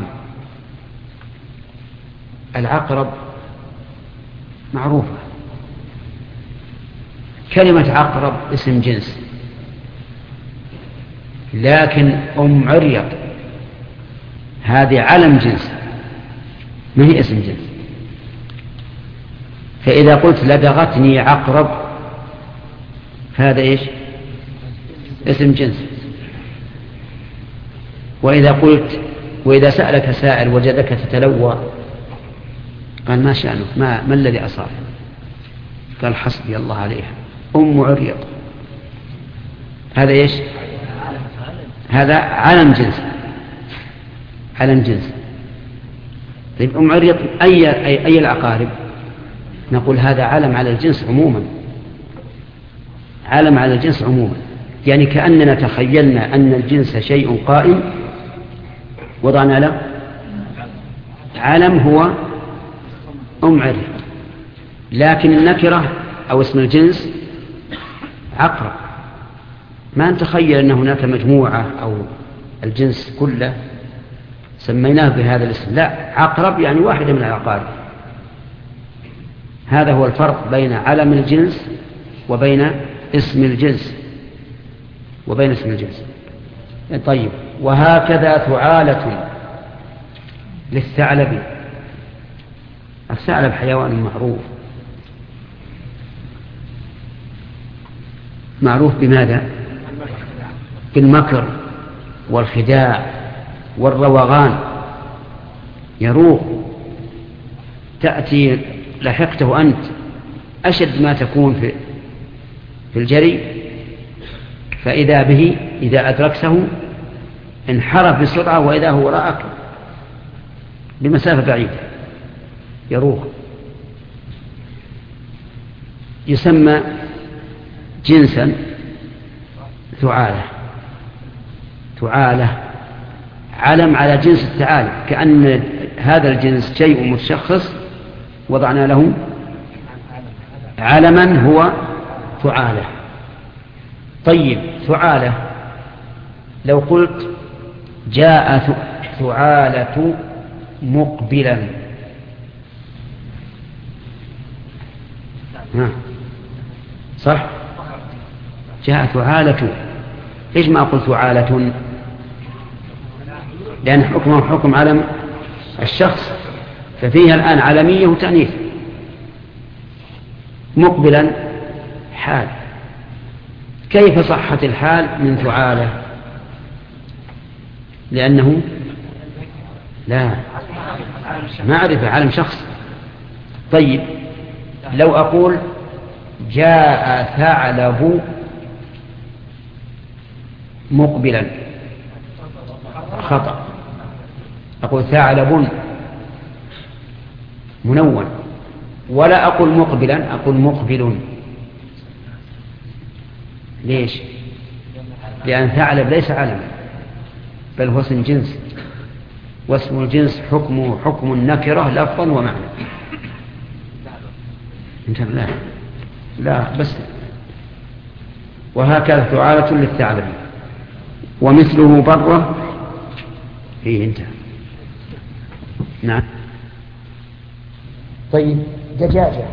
العقرب معروفة، كلمة عقرب اسم جنس، لكن أم عريط هذه علم جنس ما هي اسم جنس. فإذا قلت لدغتني عقرب فهذا إيش؟ اسم جنس. وإذا قلت وإذا سألك سائل وجدك تتلوى قال ما شأنك، ما, ما الذي أصاب؟ قال حسبي الله عليها أم عريض. هذا إيش؟ هذا علم جنس، علم جنس. طيب أم عريض أي, أي, أي العقارب؟ نقول هذا علم على الجنس عموما، علم على الجنس عموما، يعني كأننا تخيلنا أن الجنس شيء قائم وضعنا له علم هو أم عريض، لكن النكرة أو اسم الجنس عقرب، ما نتخيل أن هناك مجموعة أو الجنس كله سميناه بهذا الاسم، لا، عقرب يعني واحدة من العقارب. هذا هو الفرق بين علم الجنس وبين اسم الجنس وبين اسم الجنس. طيب وهكذا ثعالة للثعلب. الثعلب حيوان معروف، معروف بماذا؟ بالمكر والخداع والروغان، يروغ، تأتي لحقته أنت أشد ما تكون في في الجري، فإذا به إذا أدركته انحرف بسرعة وإذا هو وراءك بمسافة بعيدة، يروغ. يسمى جنسا ثعالة، ثعالة علم على جنس الثعالب، كأن هذا الجنس شيء متشخص وضعنا له علما هو ثعالة. طيب ثعالة لو قلت جاء ثعالة مقبلا، ها صح؟ جاء ثعالة، إيش ما أقول ثعالة؟ لأن حكمه حكم علم الشخص، ففيها الآن علمية وتأنيث. مقبلا حال، كيف صحت الحال من ثعالة؟ لأنه لا معرفة علم شخص. طيب لو أقول جاء ثعلب مقبلا خطأ، أقول ثعلب منون، ولا أقول مقبلا، أقول مقبل. ليش؟ لأن ثعلب ليس علما بل هو اسم جنس، واسم الجنس حكمه حكم النكرة لفظا ومعنى. لا لا بس. وهكذا ثعالة للثعلب ومثله برة فيه انتهى. نعم. طيب دجاجة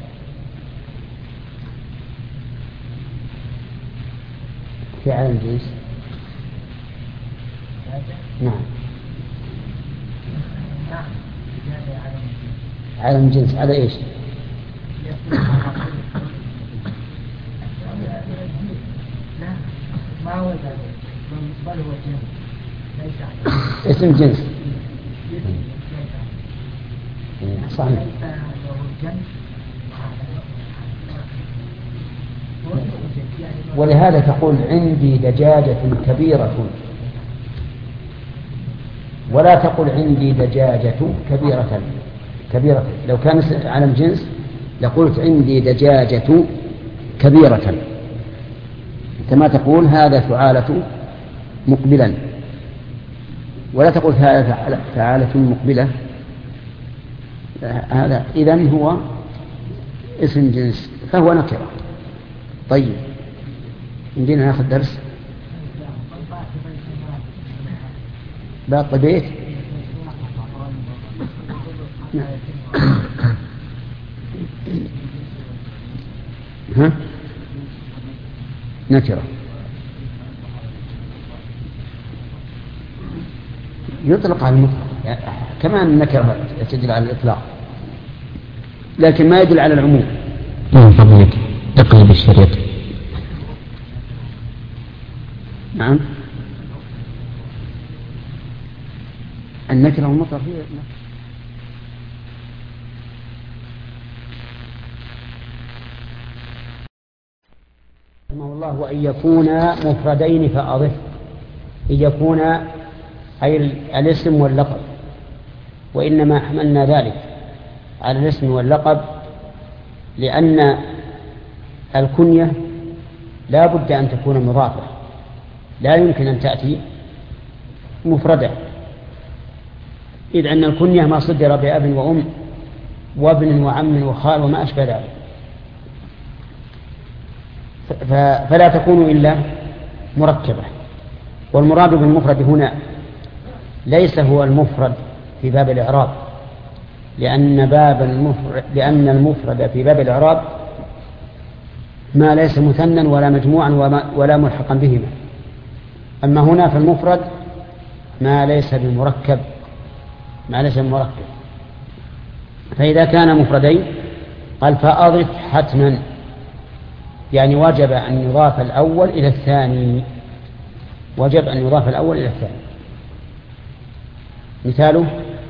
في علم جنس. نعم علم جنس على ايش؟ لا ما هو ذلك بالنسبة له جنس، اسم جنس صحيح. ولهذا تقول عندي دجاجة كبيرة، ولا تقول عندي دجاجة كبيرة كبيرة. لو كان على الجنس لقلت عندي دجاجة كبيرة، كما تقول هذا فعالة مقبلا، ولا تقول هذا فعالة مقبلة. هذا إذن هو اسم جنس فهو نكرة. طيب عندنا ناخذ درس باقي بيت. ها نكرة يطلق على المطلق، يعني كمان النكرة تدل على الإطلاق لكن ما يدل على العموم. من فضلك اقلب الشريط. نعم النكرة والمطلق هي رحمه الله. وأن يكونا مفردين فأضف. أن يكونا أي الاسم واللقب، وإنما حملنا ذلك على الاسم واللقب لأن الكنية لا بد أن تكون مضافة، لا يمكن أن تأتي مفردة، إذ أن الكنية ما صدر بأب وأم وابن وعم وخال وما أشبه ذلك، فلا تكون إلا مركبة. والمراد بالمفرد هنا ليس هو المفرد في باب الإعراب، لأن باب المفرد لأن المفرد في باب الإعراب ما ليس مثنى ولا مجموعا ولا ملحقا بهما. أما هنا في المفرد ما ليس بمركب ما ليس بمركب فإذا كان مفردين قال فأضف حتما، يعني وجب أن يضاف الأول إلى الثاني، وجب أن يضاف الأول إلى الثاني. مثاله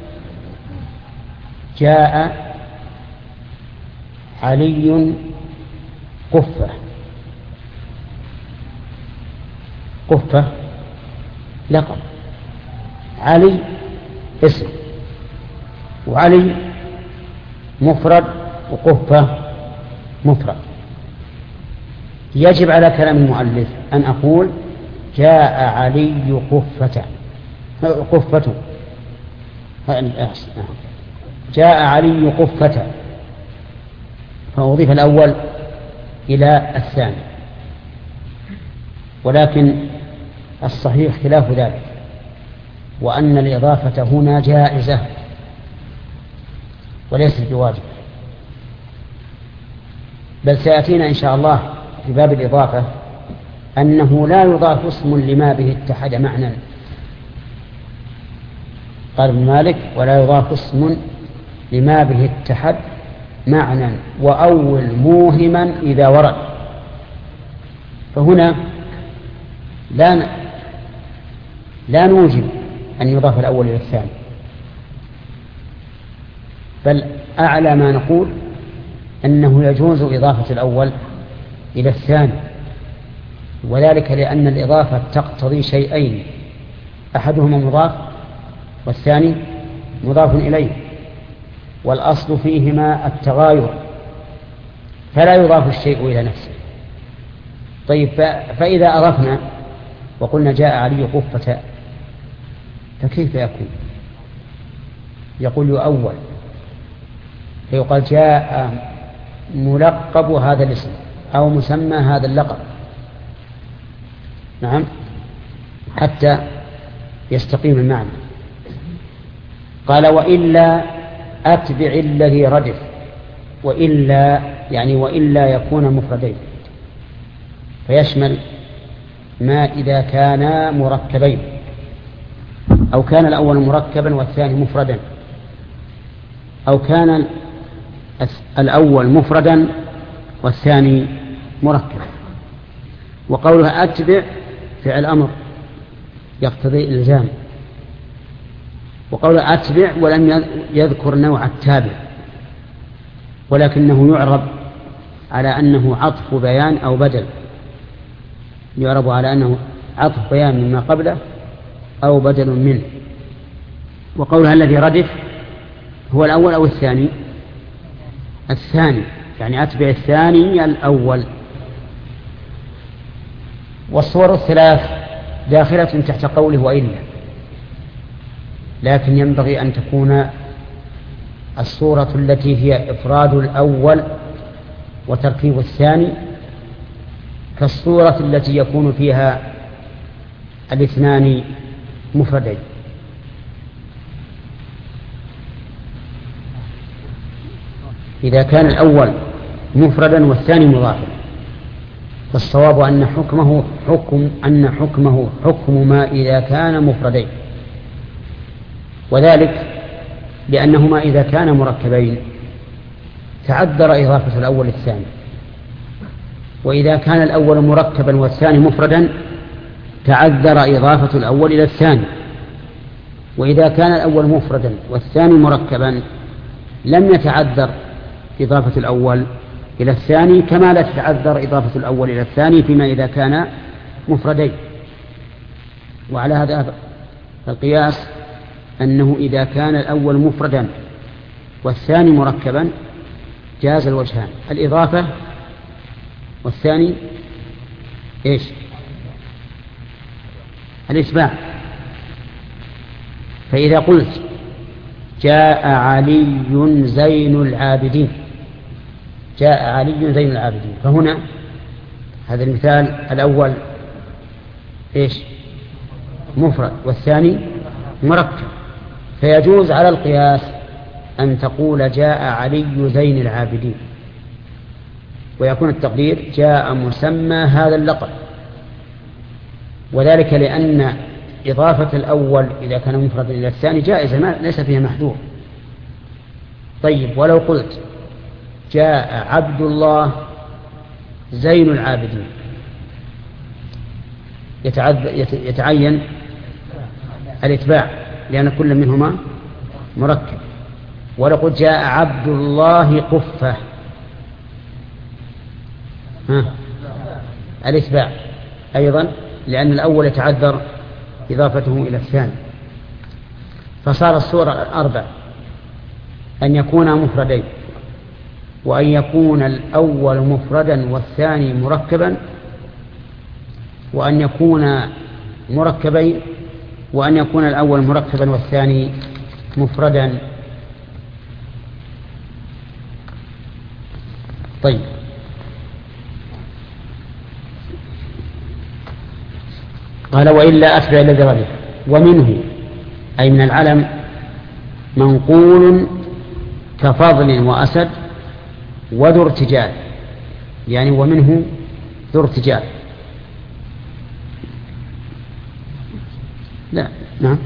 جاء علي قفة. قفة لقب، علي اسم، وعلي مفرد وقفة مفرد. يجب على كلام المؤلف أن أقول جاء علي قفة قفة جاء علي قفة، فأضيف الأول إلى الثاني. ولكن الصحيح خلاف ذلك، وأن الإضافة هنا جائزة وليست بواجب، بل سيأتينا إن شاء الله في باب الإضافة أنه لا يضاف اسم لما به اتحد معنى. قال ابن مالك ولا يضاف اسم لما به اتحد معنى وأول موهما إذا ورد. فهنا لا ن... لا نوجب أن يضاف الأول إلى الثاني، بل أعلى ما نقول أنه يجوز إضافة الأول إلى الثاني، وذلك لأن الإضافة تقتضي شيئين، أحدهما مضاف والثاني مضاف إليه، والأصل فيهما التغاير، فلا يضاف الشيء إلى نفسه. طيب فإذا أضفنا وقلنا جاء علي قفة فكيف يكون؟ يقول يؤول، فيقال جاء ملقب هذا الاسم أو مسمى هذا اللقب، نعم، حتى يستقيم المعنى. قال وإلا أتبع الذي ردف، وإلا يعني وإلا يكون مفردين، فيشمل ما إذا كانا مركبين أو كان الأول مركبا والثاني مفردا، أو كان الأول مفردا والثاني مركبا. وقولها أتبع فعل أمر يقتضي الإلزام، وقول أتبع ولم يذكر نوع التابع، ولكنه يعرب على أنه عطف بيان أو بدل، يعرب على أنه عطف بيان مما قبله أو بدل منه. وقولها الذي ردف هو الأول أو الثاني؟ الثاني، يعني أتبع الثاني الأول. والصور الثلاث داخلة تحت قوله وإلا، لكن ينبغي أن تكون الصورة التي هي إفراد الأول وتركيب الثاني كالصورة التي يكون فيها الاثنان مفردين. إذا كان الأول مفردا والثاني مضافا فالصواب أن حكمه حكم أن حكمه حكم ما إذا كان مفردين، وذلك لأنهما إذا كان مركبين تعذر إضافة الأول الثاني، وإذا كان الأول مركبا والثاني مفردا تعذر إضافة الأول إلى الثاني، وإذا كان الأول مفردا والثاني مركبا لم يتعذر إضافة الأول إلى الثاني كما لا تتعذر إضافة الأول إلى الثاني فيما إذا كان مفردين. وعلى هذا القياس أنه إذا كان الأول مفردا والثاني مركبا جاز الوجهان، الإضافة والثاني إيش؟ الإتباع. فإذا قلت جاء علي زين العابدين، جاء علي زين العابدين، فهنا هذا المثال الأول إيش؟ مفرد والثاني مركب، فيجوز على القياس أن تقول جاء علي زين العابدين، ويكون التقدير جاء مسمى هذا اللقب، وذلك لأن إضافة الأول إذا كان مفردا إلى الثاني جائزة ما ليس فيها محذور. طيب ولو قلت جاء عبد الله زين العابدين يتعين الاتباع لأن كل منهما مركب. ولو قلت جاء عبد الله قفة ها الاتباع أيضا لأن الأول يتعذر إضافته إلى الثاني. فصار الصورة الأربع أن يكون مفردين، وأن يكون الأول مفردا والثاني مركبا، وأن يكون مركبين، وأن يكون الأول مركبا والثاني مفردا. طيب قال وإلا أتبع الذي ردف. ومنه أي من العلم منقول كفضل وأسد وذو ارتجال، يعني ومنه ذو ارتجال. لا نعم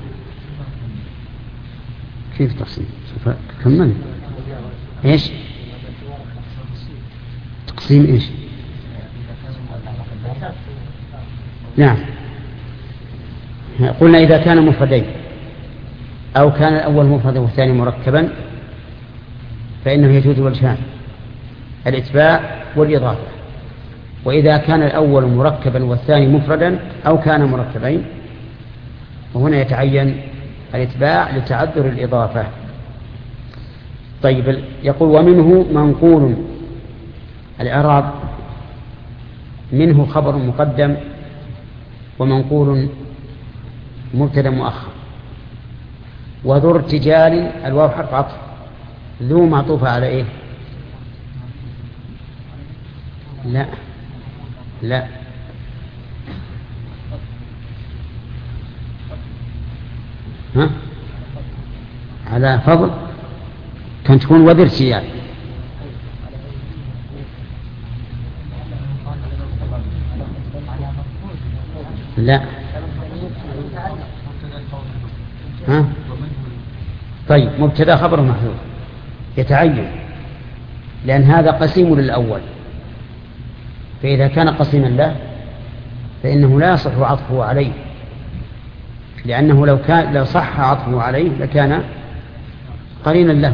كيف تقسيم؟ سوف كمل ايش تقسيم ايش؟ نعم قلنا إذا كان مفردين أو كان الأول مفردا والثاني مركبا فإنه يجوز وجهان الإتباع والإضافة. وإذا كان الأول مركبا والثاني مفردا أو كان مركبين وهنا يتعين الإتباع لتعذر الإضافة. طيب يقول ومنه منقول الإعراب منه خبر مقدم ومنقول مبتدا مؤخر. وذو ارتجال الواو حرف عطف، ذو معطوفة على ايه؟ لا لا ها على فضل كان تكون وذو ارتجال. لا ها طيب مبتدا خبر محذوف يتعين لأن هذا قسيم للأول، فإذا كان قسيما له فإنه لا يصح عطفه عليه لأنه لو كان لو صح عطفه عليه لكان قرينا له.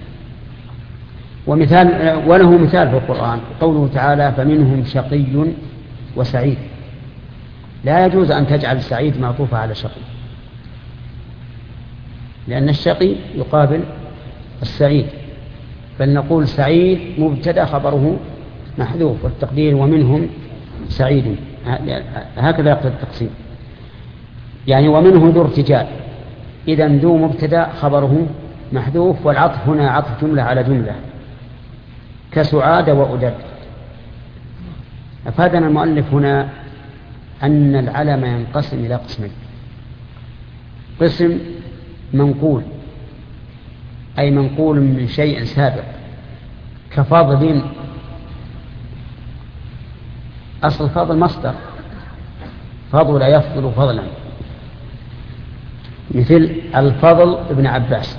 ومثال وله مثال في القرآن قوله تعالى فمنهم شقي وسعيد. لا يجوز أن تجعل سعيد معطوفة على شقي، لأن الشقي يقابل السعيد، بل نقول سعيد مبتدأ خبره محذوف والتقدير ومنهم سعيد، هكذا يقتضي التقسيم. يعني ومنه ذو ارتجال، إذن ذو مبتدأ خبره محذوف، والعطف هنا عطف جملة على جملة كسعاد وأدد. أفادنا المؤلف هنا أن العلم ينقسم إلى قسمين: قسم منقول أي منقول من شيء سابق كفضل، أصل فضل مصدر، فضل يفضل فضلا، مثل الفضل ابن عباس،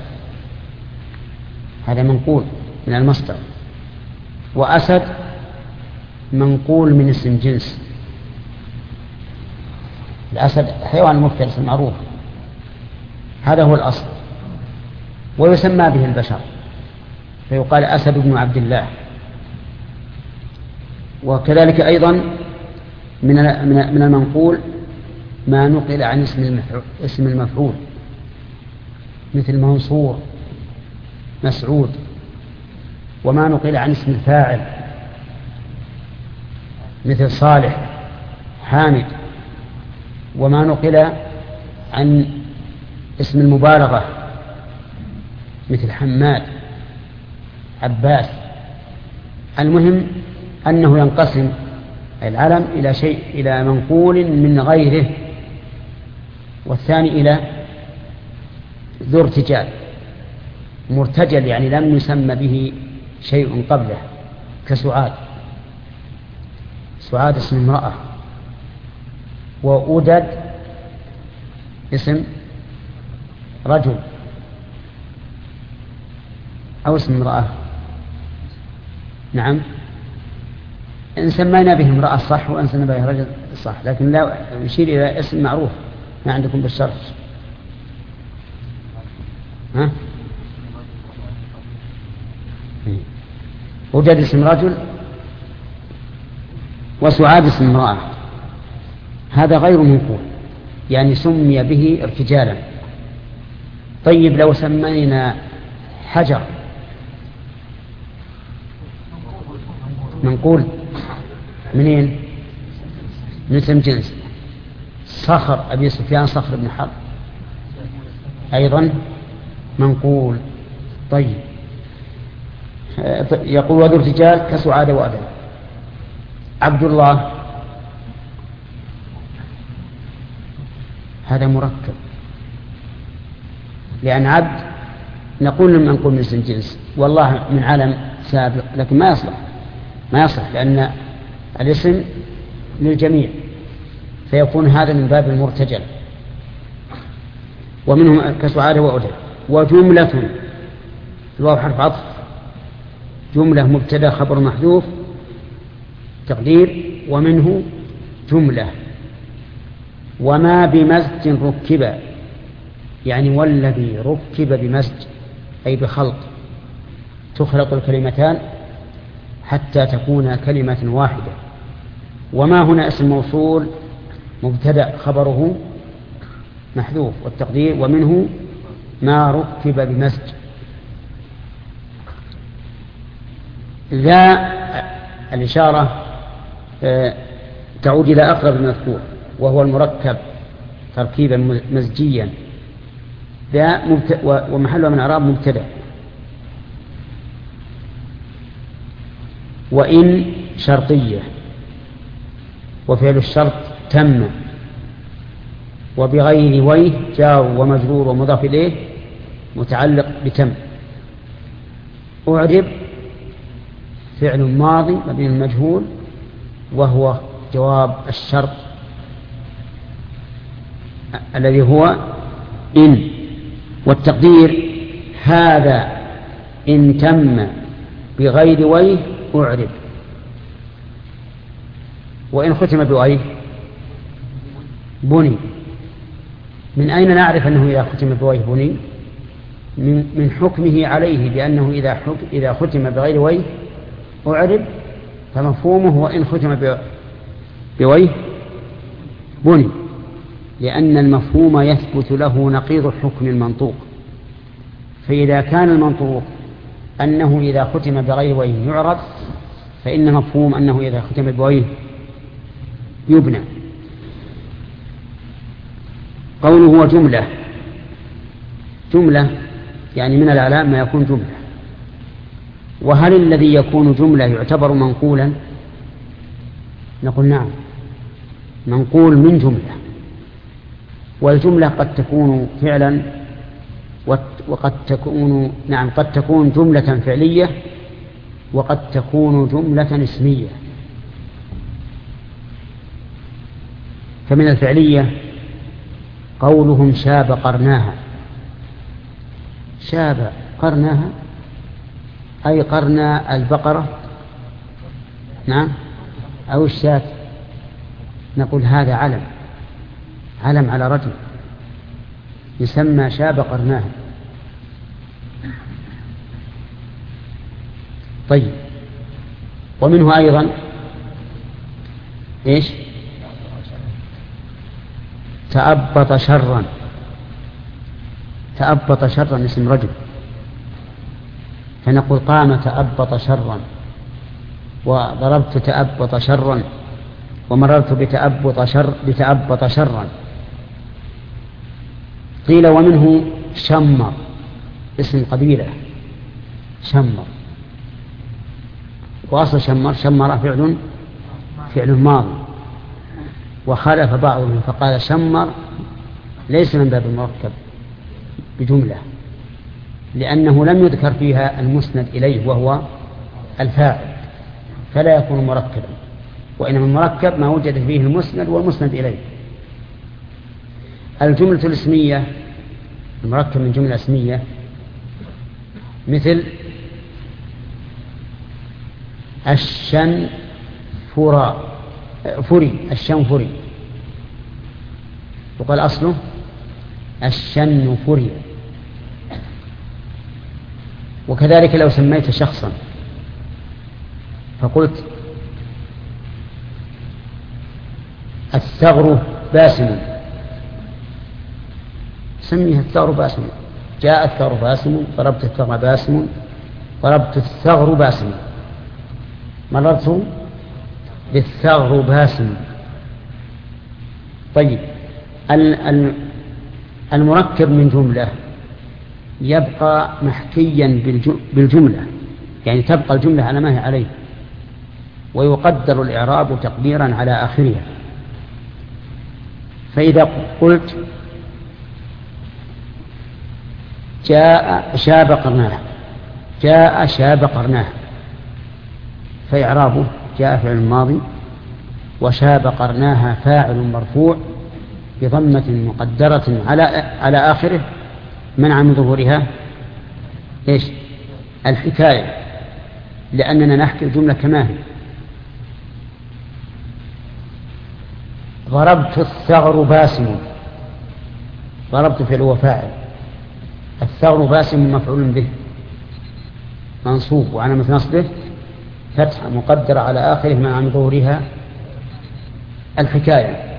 هذا منقول من المصدر. وأسد منقول من اسم جنس، الأسد حيوان مفترس معروف، هذا هو الأصل، ويسمى به البشر فيقال أسد بن عبد الله. وكذلك أيضا من من المنقول ما نقل عن اسم المفعول، مثل منصور مسعود، وما نقل عن اسم الفاعل مثل صالح حامد، وما نقل عن اسم المبالغة مثل حماد عباس. المهم أنه ينقسم العلم إلى شيء إلى منقول من غيره، والثاني إلى ذو ارتجال، مرتجل يعني لم يسمى به شيء قبله كسعاد، سعاد اسم امرأة، وأودد اسم رجل أو اسم امرأة. نعم، إن سمينا به امرأة صح، وإن سمينا به رجل صح، لكن لا يشير إلى اسم معروف. ما عندكم بالشرح؟ ها؟ وجد اسم رجل وسعاد اسم امرأة، هذا غير منقول، يعني سمي به ارتجالا. طيب لو سمينا حجر منقول منين؟ من اسم جنس. صخر أبي سفيان صخر بن حرب أيضا منقول. طيب يقول وذو ارتجال كسعاد وأبد. عبد الله هذا مركب، لأن عبد نقول لما نقول من اسم جنس، والله من علم سابق، لكن ما يصلح ما يصلح لأن الاسم للجميع، فيكون هذا من باب المرتجل. ومنهم كسعاد وأدد. وجملة، الواو حرف عطف، جملة مبتدا خبر محذوف، تقدير ومنه جملة. وما بمزج ركب، يعني والذي ركب بمزج أي بخلط، تخلط الكلمتان حتى تكون كلمة واحدة. وما هنا اسم موصول مبتدأ خبره محذوف، والتقدير ومنه ما ركب بمزج. ذا الإشارة تعود إلى أقرب المذكور وهو المركب تركيبا مزجيا. ذا ومحله من إعراب مبتدأ. وإن شرطية، وفعل الشرط تم، وبغير ويه جار ومجرور ومضاف إليه متعلق بتم. أعرب فعل ماضي مبني المجهول وهو جواب الشرط الذي هو إن، والتقدير هذا إن تم بغير ويه أعرب. وإن ختم بويه بني. من أين نعرف أنه إذا ختم بويه بني؟ من, من حكمه عليه بأنه إذا, حك إذا ختم بغير ويه أعرب، فمفهومه وإن ختم بويه بني، لأن المفهوم يثبت له نقيض حكم المنطوق. فإذا كان المنطوق أنه إذا ختم بغير ويه يعرب، فإن مفهوم أنه إذا ختم بويه يبنى. قوله هو جملة، جملة يعني من الأعلام ما يكون جملة. وهل الذي يكون جملة يعتبر منقولا؟ نقول نعم، منقول من جملة. والجملة قد تكون فعلا وقد تكون نعم قد تكون جملة فعلية وقد تكون جملة اسمية. فمن الفعلية قولهم شاب قرناها، شاب قرناها أي قرنا البقرة نعم أو الشاة، نقول هذا علم، علم على رجل يسمى شاب قرناها. طيب، ومنه أيضا إيش؟ تأبط شرا، تأبط شرا اسم رجل، فنقول قام تأبط شرا، وضربت تأبط شرا، ومررت بتأبط شر بتأبط شرا. قيل ومنه شمر اسم قبيلة، شمر، وأصل شمر شمر فعل فعل ماضي، وخالف بعضهم فقال شمر ليس من باب المركب بجملة، لأنه لم يذكر فيها المسند إليه وهو الفاعل، فلا يكون مركبا، وإنما المركب ما وجد فيه المسند والمسند إليه. الجملة الاسمية المركب من جملة اسمية مثل الشنفرا فري، الشنفري، وقال أصله الشنفري. وكذلك لو سميت شخصا فقلت الثغر باسم، سميها الثغر باسم، جاء الثغر باسم، ضربت الثغر باسم، ضربت الثغر باسم، مررت بالثغر باسم. طيب، المركب من جملة يبقى محكيا بالجملة، يعني تبقى الجملة على ما هي عليه، ويقدر الإعراب تقديرا على آخرها. فإذا قلت جاء شاب قرناه، جاء شاب قرناه، فإعرابه جاء فعل ماضي، وشاب قرناها فاعل مرفوع بضمة مقدرة على على آخره منع من ظهورها إيش؟ الحكاية، لأننا نحكي الجملة كما هي. ضربت الثغر باسم، ضربت فعل وفاعل، الثغر باسم مفعول به منصوب وعلامة نصبه فتحة مقدرة على آخره منع من ظهورها الحكاية.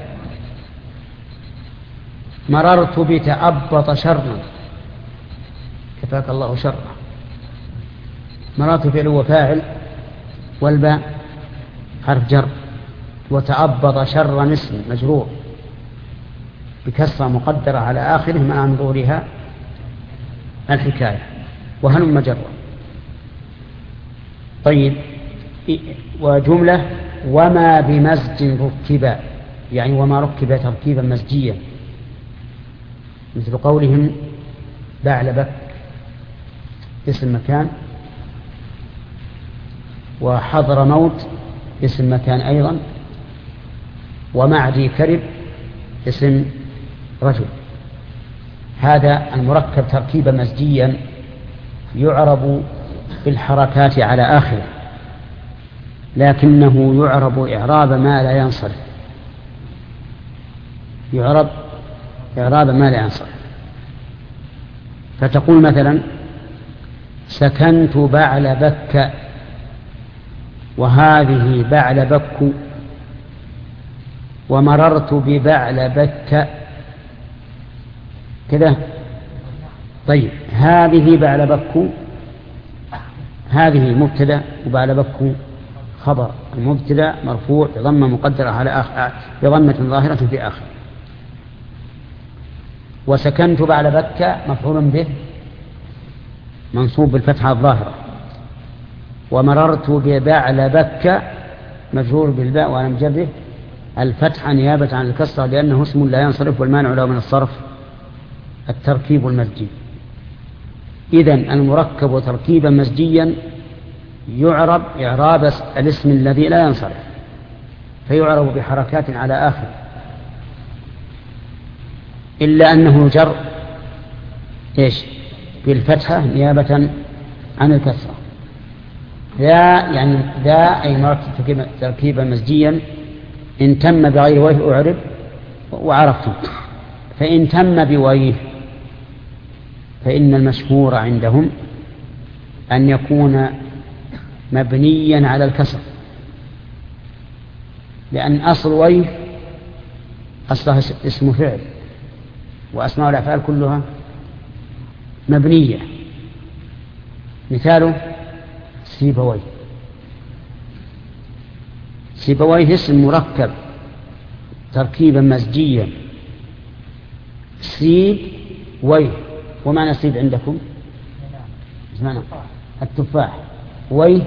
مررت بتأبط شرا، كفاك الله شرا، مررت فعل وفاعل والباء حرف جر، وتأبط شرا اسم مجرور بكسرة مقدرة على آخره منع من ظهورها الحكاية، وهلم جرا. طيب، وجملة وما بمزج ركب، يعني وما ركب تركيبا مزجيا، مثل قولهم بعلبك اسم مكان، وحضر موت اسم مكان أيضا، ومعدي كرب اسم رجل. هذا المركب تركيبا مزجيا يعرب بالحركات على آخره، لكنه يعرب إعراب ما لا ينصرف، يعرب إعرابا ما لا ينصرف. فتقول مثلا سكنت بعل بك، وهذه بعل بك، ومررت ببعل بك كذا. طيب هذه بعل بك، هذه مبتدأ وبعل بك خبر. المبتدأ مرفوع بضمة مقدرة على آخر بضمة ظاهرة في آخر. وسكنت بعل بك مفعول به منصوب بالفتحة الظاهرة. ومررت ببعل بك مجرور بالباء وأنا مجره الفتحة نيابة عن الكسرة لأنه اسم لا ينصرف، والمانع له من الصرف التركيب المزجي. إذن المركب تركيبا مزجيا يعرب إعراب الاسم الذي لا ينصرف، فيعرب بحركات على آخر، إلا أنه جر إيش بالفتحة نيابة عن الكسرة. ذا يعني ذا أي مركب تركيبا مزجيا إن تم بغير وجه أعرب وعرفتم. فإن تم بوجه فإن المشهور عندهم أن يكون مبنيا على الكسر، لأن أصل وجه أصلها اسم فعل، وأسماء الأفعال كلها مبنية. مثاله سيبويه. سيبويه اسم مركب تركيبا مزجيا. سيب ويه، ومعنى سيب عندكم معنى التفاح. ويه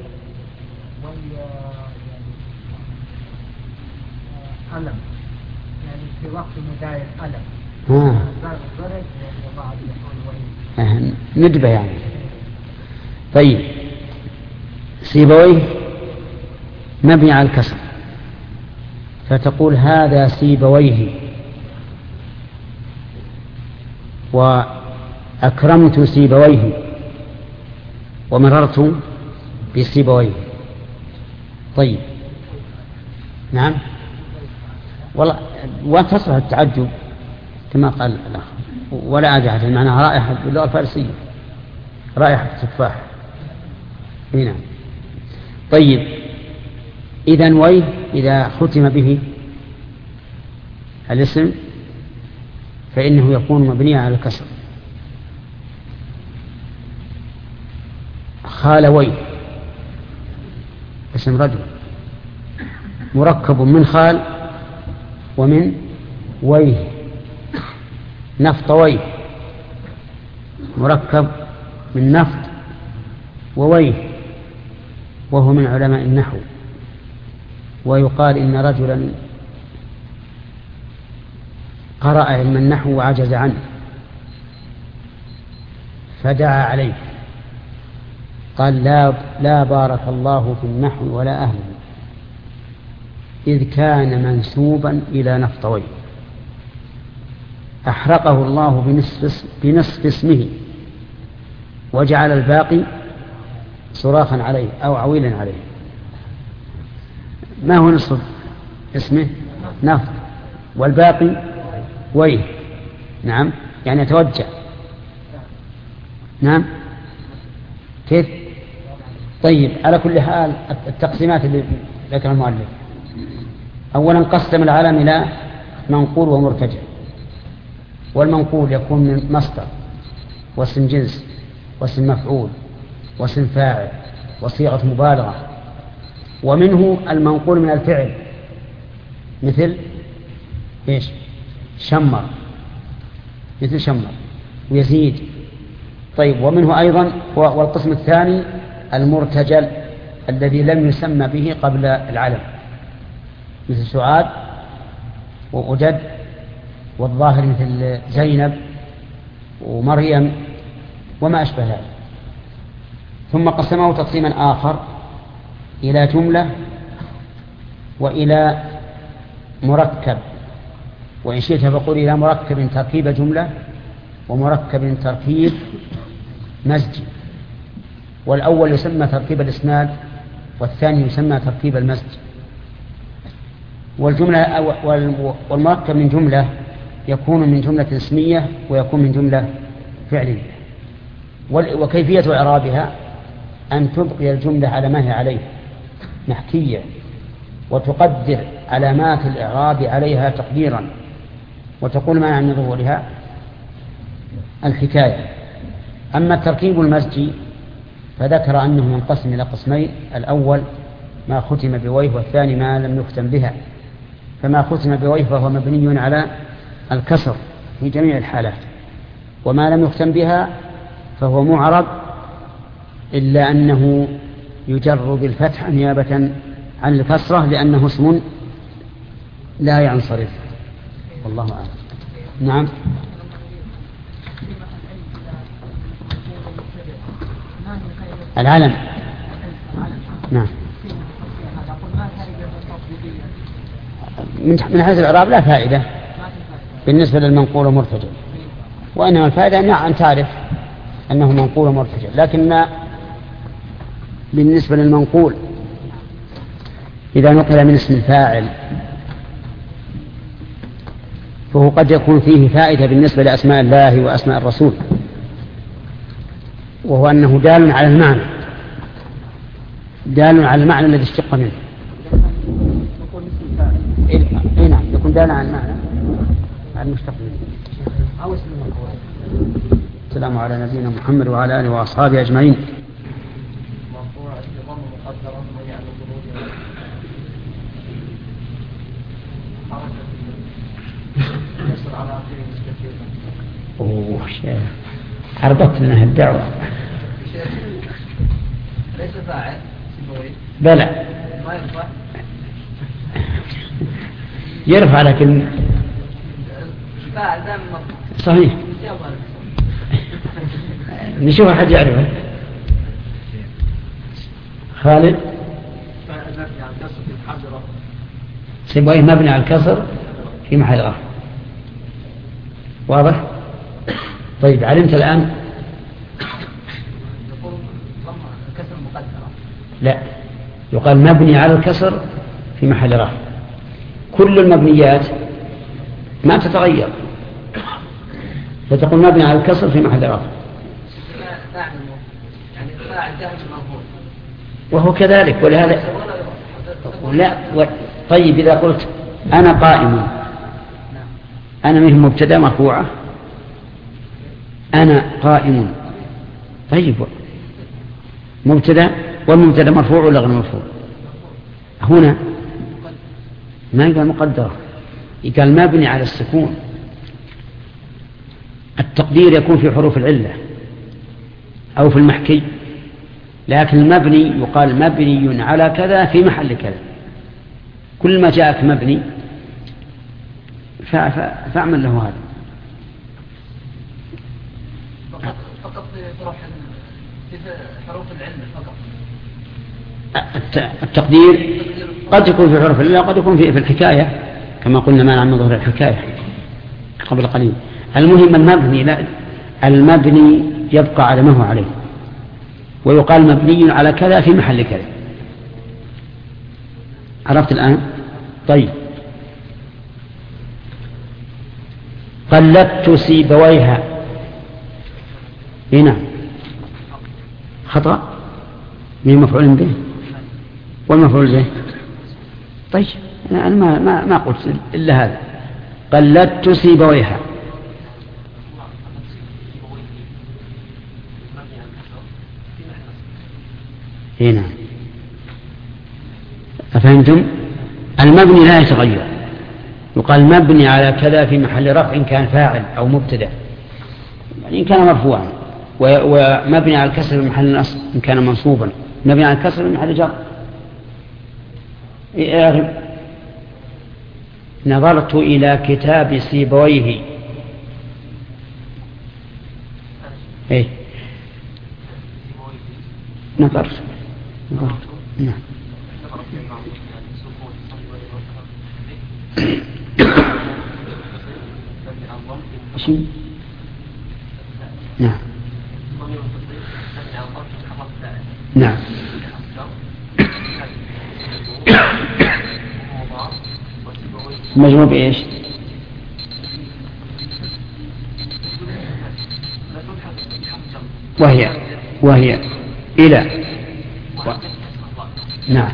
ألم، يعني في وقت نداء الألم. آه. آه. ندبة يعني. طيب سيبويه مبني على الكسر، فتقول هذا سيبويه، وأكرمت سيبويه، ومررت بسيبويه. طيب نعم والله وتصلح التعجب كما قال الأخ، ولا أجعل معناها رائحة باللغة الفارسية، رائحة التفاح هنا. طيب إذن ويه إذا ختم به الاسم فإنه يكون مبنيا على الكسر. خالويه اسم رجل مركب من خال ومن ويه. نفطويه مركب من نفط وويه، وهو من علماء النحو. ويقال إن رجلا قرأ علم النحو وعجز عنه فدعا عليه قال لا, لا بارك الله في النحو ولا أهله، إذ كان منسوبا إلى نفطويه، أحرقه الله بنصف, بنصف اسمه وجعل الباقي صراخا عليه أو عويلا عليه. ما هو نصف اسمه؟ نفط، والباقي ويه. نعم يعني يتوجع. نعم كيف؟ طيب على كل حال التقسيمات اللي ذكر المؤلف، أولا قسم العلم إلى منقول ومرتجع. والمنقول يكون من مصدر واسم جنس واسم مفعول واسم فاعل وصيغة مبالغة. ومنه المنقول من الفعل مثل إيش؟ شمر، مثل شمر ويزيد. طيب ومنه أيضا والقسم الثاني المرتجل الذي لم يسمى به قبل العلم مثل سعاد وأجد والظاهر مثل زينب ومريم وما أشبه ذلك. ثم قسمه تقسيما آخر إلى جملة وإلى مركب، وإن شئت فقل إلى مركب تركيب جملة ومركب تركيب مزج. والأول يسمى تركيب الإسناد والثاني يسمى تركيب المزج. والجملة والمركب من جملة يكون من جملة اسمية ويكون من جملة فعلية. وكيفية إعرابها أن تبقي الجملة على ما هي عليه محكية، وتقدر علامات الإعراب عليها تقديرا، وتقول ما عن ظهورها الحكاية. أما التركيب المزجي فذكر أنه منقسم إلى قسمين: الأول ما ختم بويه، والثاني ما لم يختم بها. فما ختم بويه فهو مبني على الكسر في جميع الحالات، وما لم يختم بها فهو معرب إلا أنه يجر بالفتح نيابة عن الكسرة لأنه اسم لا ينصرف. والله أعلم. نعم. العلم. نعم. من حيث الإعراب لا فائدة بالنسبة للمنقول ومرتجل، وإنما الفائدة أن تعرف أنه منقول ومرتجل. لكن بالنسبة للمنقول إذا نقل من اسم الفاعل فهو قد يكون فيه فائدة بالنسبة لأسماء الله وأسماء الرسول، وهو أنه دال على المعنى، دال على المعنى الذي اشتق منه. إيه نعم، يكون دال على المعنى على المشتق منه. السلام على نبينا محمد وعلى آله وأصحابه أجمعين. أوه شيخ عرضت لنا الدعوة. ليس فاعل بلى ما يرفع يرفع لكن فاعل دائما صحيح. نشوف أحد يعرفه. خالد سيبويه مبني على الكسر في محل رفع. واضح؟ طيب علمت الآن؟ الكسر مقدرة. لا، يقال مبني على الكسر في محل رفع. كل المبنيات ما تتغير، فتقول مبني على الكسر في محل رفع. يعني فاعل دائما مرفوع وهو كذلك. ولهذا لا و... طيب إذا قلت أنا قائم، أنا منه مبتدأ مرفوعة، أنا قائم. طيب مبتدأ والمبتدأ مرفوع ولا غير مرفوع؟ هنا ما يقال مقدرة، يقال مبني على السكون. التقدير يكون في حروف العلة أو في المحكي، لكن المبني يقال مبني على كذا في محل كذا. كل ما جاءك مبني فاعمل له هذا. فقط في حروف العلة فقط. التقدير قد يكون في حروف العلة وقد يكون في الحكاية كما قلنا ما نعم ظهر الحكاية قبل قليل. المهم المبني لا، المبني يبقى على ما هو عليه، ويقال مبني على كذا في محل كذا. عرفت الآن؟ طيب. قلدت سيبويها. هنا خطأ من مفعول به والمفعول به. طيب أنا ما, ما, ما قلت إلا هذا. قلدت سيبويها. هنا أفهمتم؟ المبني لا يتغير، يقال مبني على كذا في محل رفع إن كان فاعل أو مبتدأ، يعني إن كان مرفوعا، ومبني على الكسر في محل النصب إن كان منصوبا، مبني على الكسر في محل جر. اعرف نظرت إلى كتاب سيبويه. ايه نظرت نظرت نعم. شيء نعم نعم مجموع بإيش؟ وهي وهي إلى و... نعم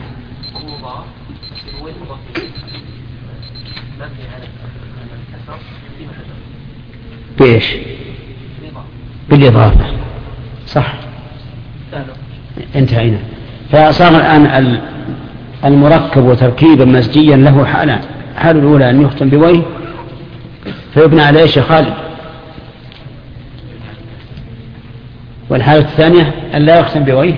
بإيش؟ بالإضافة صح. انتهينا. فصار الآن المركب وتركيبا مزجيا له حالان. الحالة الأولى أن يختم بويه فيبنى على إيش يا خالد؟ والحالة الثانية أن لا يختم بويه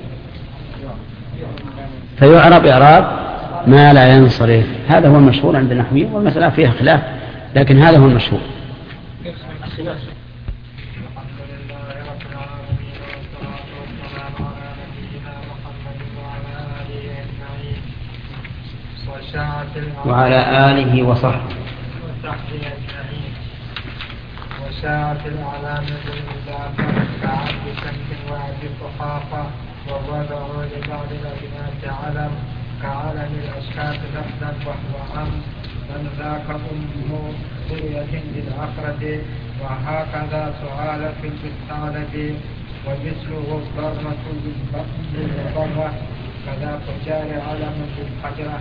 فيعرب إعراب ما لا ينصرف. هذا هو المشهور عند النحويين، والمسألة فيها خلاف، لكن هذا هو المشهور. وعلى آله وصحبه وشاعت الأعلام بالإضافة كعبد شمس وعبد الصحافة والوضع لبعض الأجناس علم كعلم الأشكاف لفظا وهو عم من ذاك أمه قرية للآخرة وهكذا سؤال في المستعلب ومثله الضرة بالضرة كذا فجار علم بالحجرة.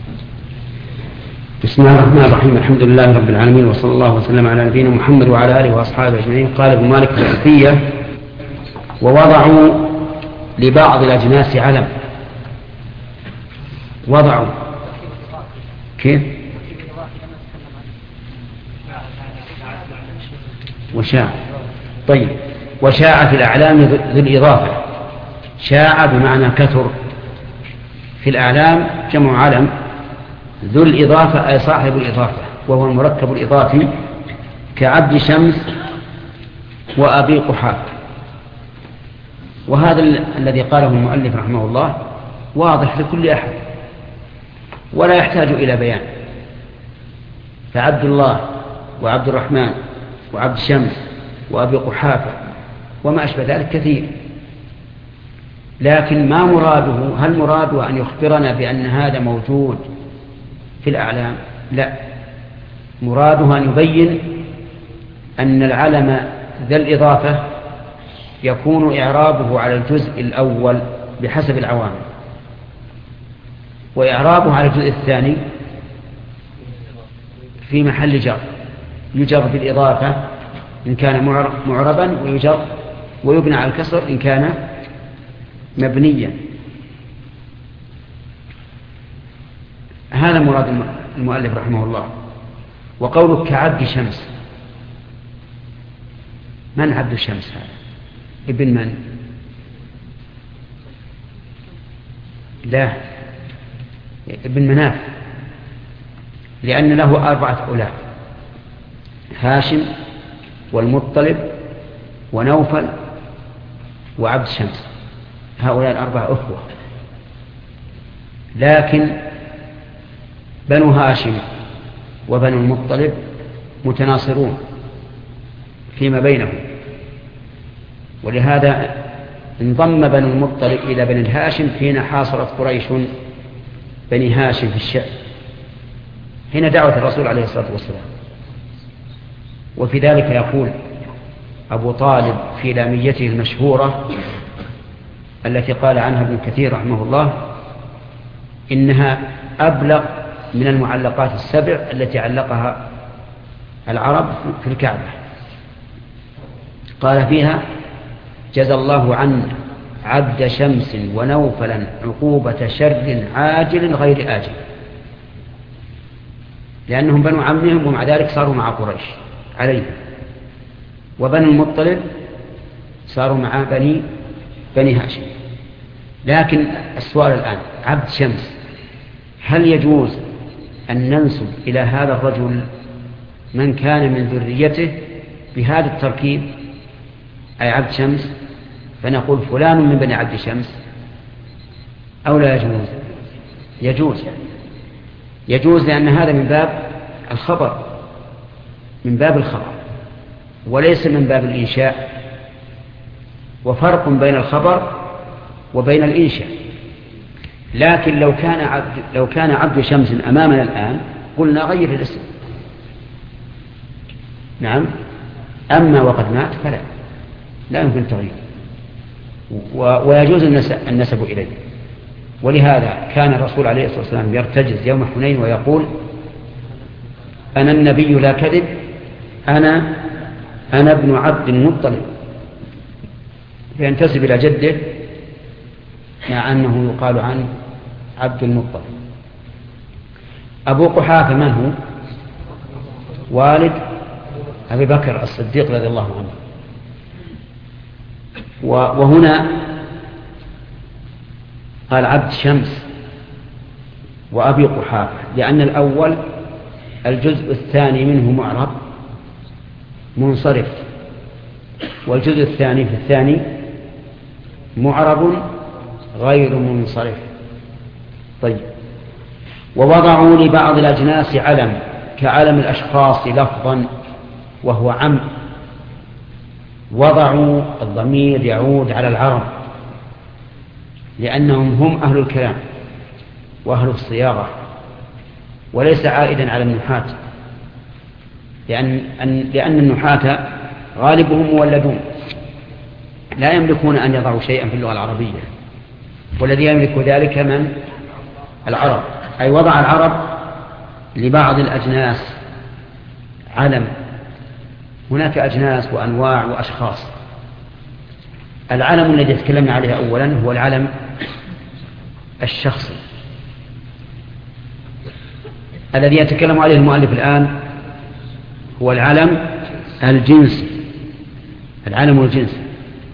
بسم الله الرحمن الرحيم. الحمد لله رب العالمين، وصلى الله وسلم على نبينا محمد وعلى آله وأصحابه أجمعين. قال ابن مالك في الألفية: ووضعوا لبعض الأجناس علم. وضعوا كيف؟ وشاع. طيب، وشاع في الأعلام ذو الإضافة. شاع بمعنى كثر، في الأعلام جمع علم، ذو الإضافة أي صاحب الإضافة، وهو المركب الإضافي كعبد شمس وأبي قحافة. وهذا الذي قاله المؤلف رحمه الله واضح لكل أحد ولا يحتاج إلى بيان. فعبد الله وعبد الرحمن وعبد شمس وأبي قحافة وما أشبه ذلك كثير، لكن ما مراده؟ هل مراده أن يخبرنا بأن هذا موجود في الأعلام؟ لا، مراده أن يبين أن العلم ذا الإضافة يكون إعرابه على الجزء الأول بحسب العوامل، وإعرابه على الجزء الثاني في محل جر، يجر بالإضافة إن كان معربا، ويجر ويبنى على الكسر إن كان مبنيا. هذا مراد المؤلف رحمه الله. وقولك كعبد شمس، من عبد الشمس هذا؟ ابن من؟ لا، ابن مناف، لأن له أربعة أولاد: هاشم والمطلب ونوفل وعبد شمس. هؤلاء الأربعة أخوة، لكن بنو هاشم وبنو المطلب متناصرون فيما بينهم، ولهذا انضم بنو المطلب إلى بني الهاشم حين حاصرت قريش بني هاشم في الشام، حين دعوة الرسول عليه الصلاة والسلام. وفي ذلك يقول أبو طالب في لاميته المشهورة التي قال عنها ابن كثير رحمه الله إنها أبلغ من المعلقات السبع التي علقها العرب في الكعبة. قال فيها: جزى الله عنا عبد شمس ونوفلا عقوبة شر عاجل غير آجل، لأنهم بنو عمهم ومع ذلك صاروا مع قريش عليهم، وبنو المطلب صاروا مع بني بني هاشم. لكن السؤال الآن: عبد شمس، هل يجوز أن ننسب إلى هذا الرجل من كان من ذريته بهذا التركيب، أي عبد شمس، فنقول فلان من بني عبد شمس، أو لا يجوز؟ يجوز يجوز لأن هذا من باب الخبر، من باب الخبر وليس من باب الإنشاء، وفرق بين الخبر وبين الإنشاء. لكن لو كان عبد لو كان عبد شمس أمامنا الآن قلنا غير الاسم، نعم. أما وقد مات فلا لا يمكن تغيير. ويجوز النسب إليه. ولهذا كان الرسول عليه الصلاة والسلام يرتجز يوم حنين ويقول أنا النبي لا كذب، أنا أنا ابن عبد المطلب، ينتسب إلى جده مع أنه يقال عنه عبد المطلب. أبو قحافة من هو؟ والد أبي بكر الصديق رضي الله عنه. وهنا قال عبد شمس وأبي قحافة، لأن الأول الجزء الثاني منه معرب منصرف، والجزء الثاني في الثاني معرب غير منصرف. طيب. ووضعوا لبعض الأجناس علم كعلم الأشخاص لفظا وهو عم. وضعوا الضمير يعود على العرب لأنهم هم أهل الكلام وأهل الصياغة، وليس عائدا على النحاة، لأن, لأن النحاة غالبهم مولدون لا يملكون أن يضعوا شيئا في اللغة العربية، والذي يملك ذلك من؟ العرب. أي وضع العرب لبعض الأجناس علم. هناك أجناس وأنواع وأشخاص. العلم الذي تكلمنا عليه أولا هو العلم الشخصي، الذي يتكلم عليه المؤلف الآن هو العلم الجنسي، العلم الجنسي.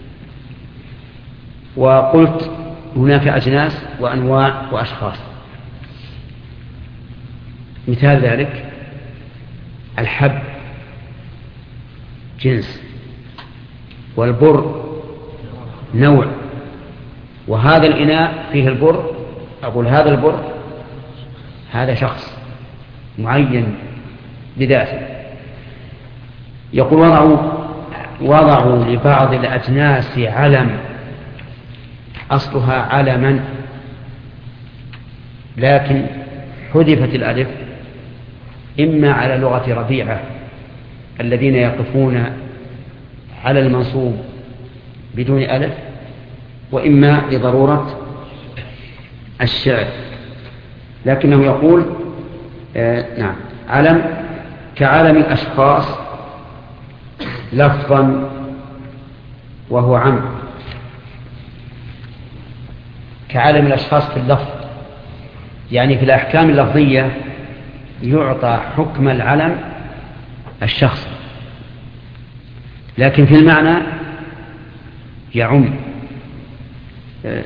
وقلت هناك أجناس وأنواع وأشخاص. مثال ذلك الحب جنس، والبر نوع، وهذا الإناء فيه البر، أقول هذا البر هذا شخص معين بذاته. يقول وضعوا, وضعوا لبعض الأجناس علم، أصلها علما لكن حذفت الألف إما على لغة ربيعة الذين يقفون على المنصوب بدون ألف، وإما لضرورة الشعر. لكنه يقول آه نعم علم كعلم الأشخاص لفظا وهو عم، كعلم الأشخاص في اللفظ، يعني في الأحكام اللفظية يعطى حكم العلم الشخص، لكن في المعنى يعم. آه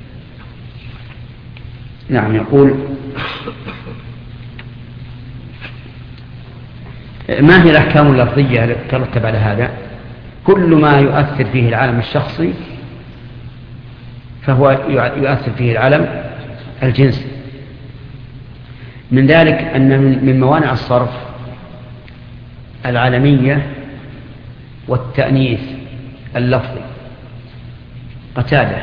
نعم يقول ما هي الأحكام اللفظية التي ترتب على هذا؟ كل ما يؤثر فيه العلم الشخصي فهو يؤثر فيه العلم الجنسي. من ذلك أن من موانع الصرف العلمية والتأنيث اللفظي. قتادة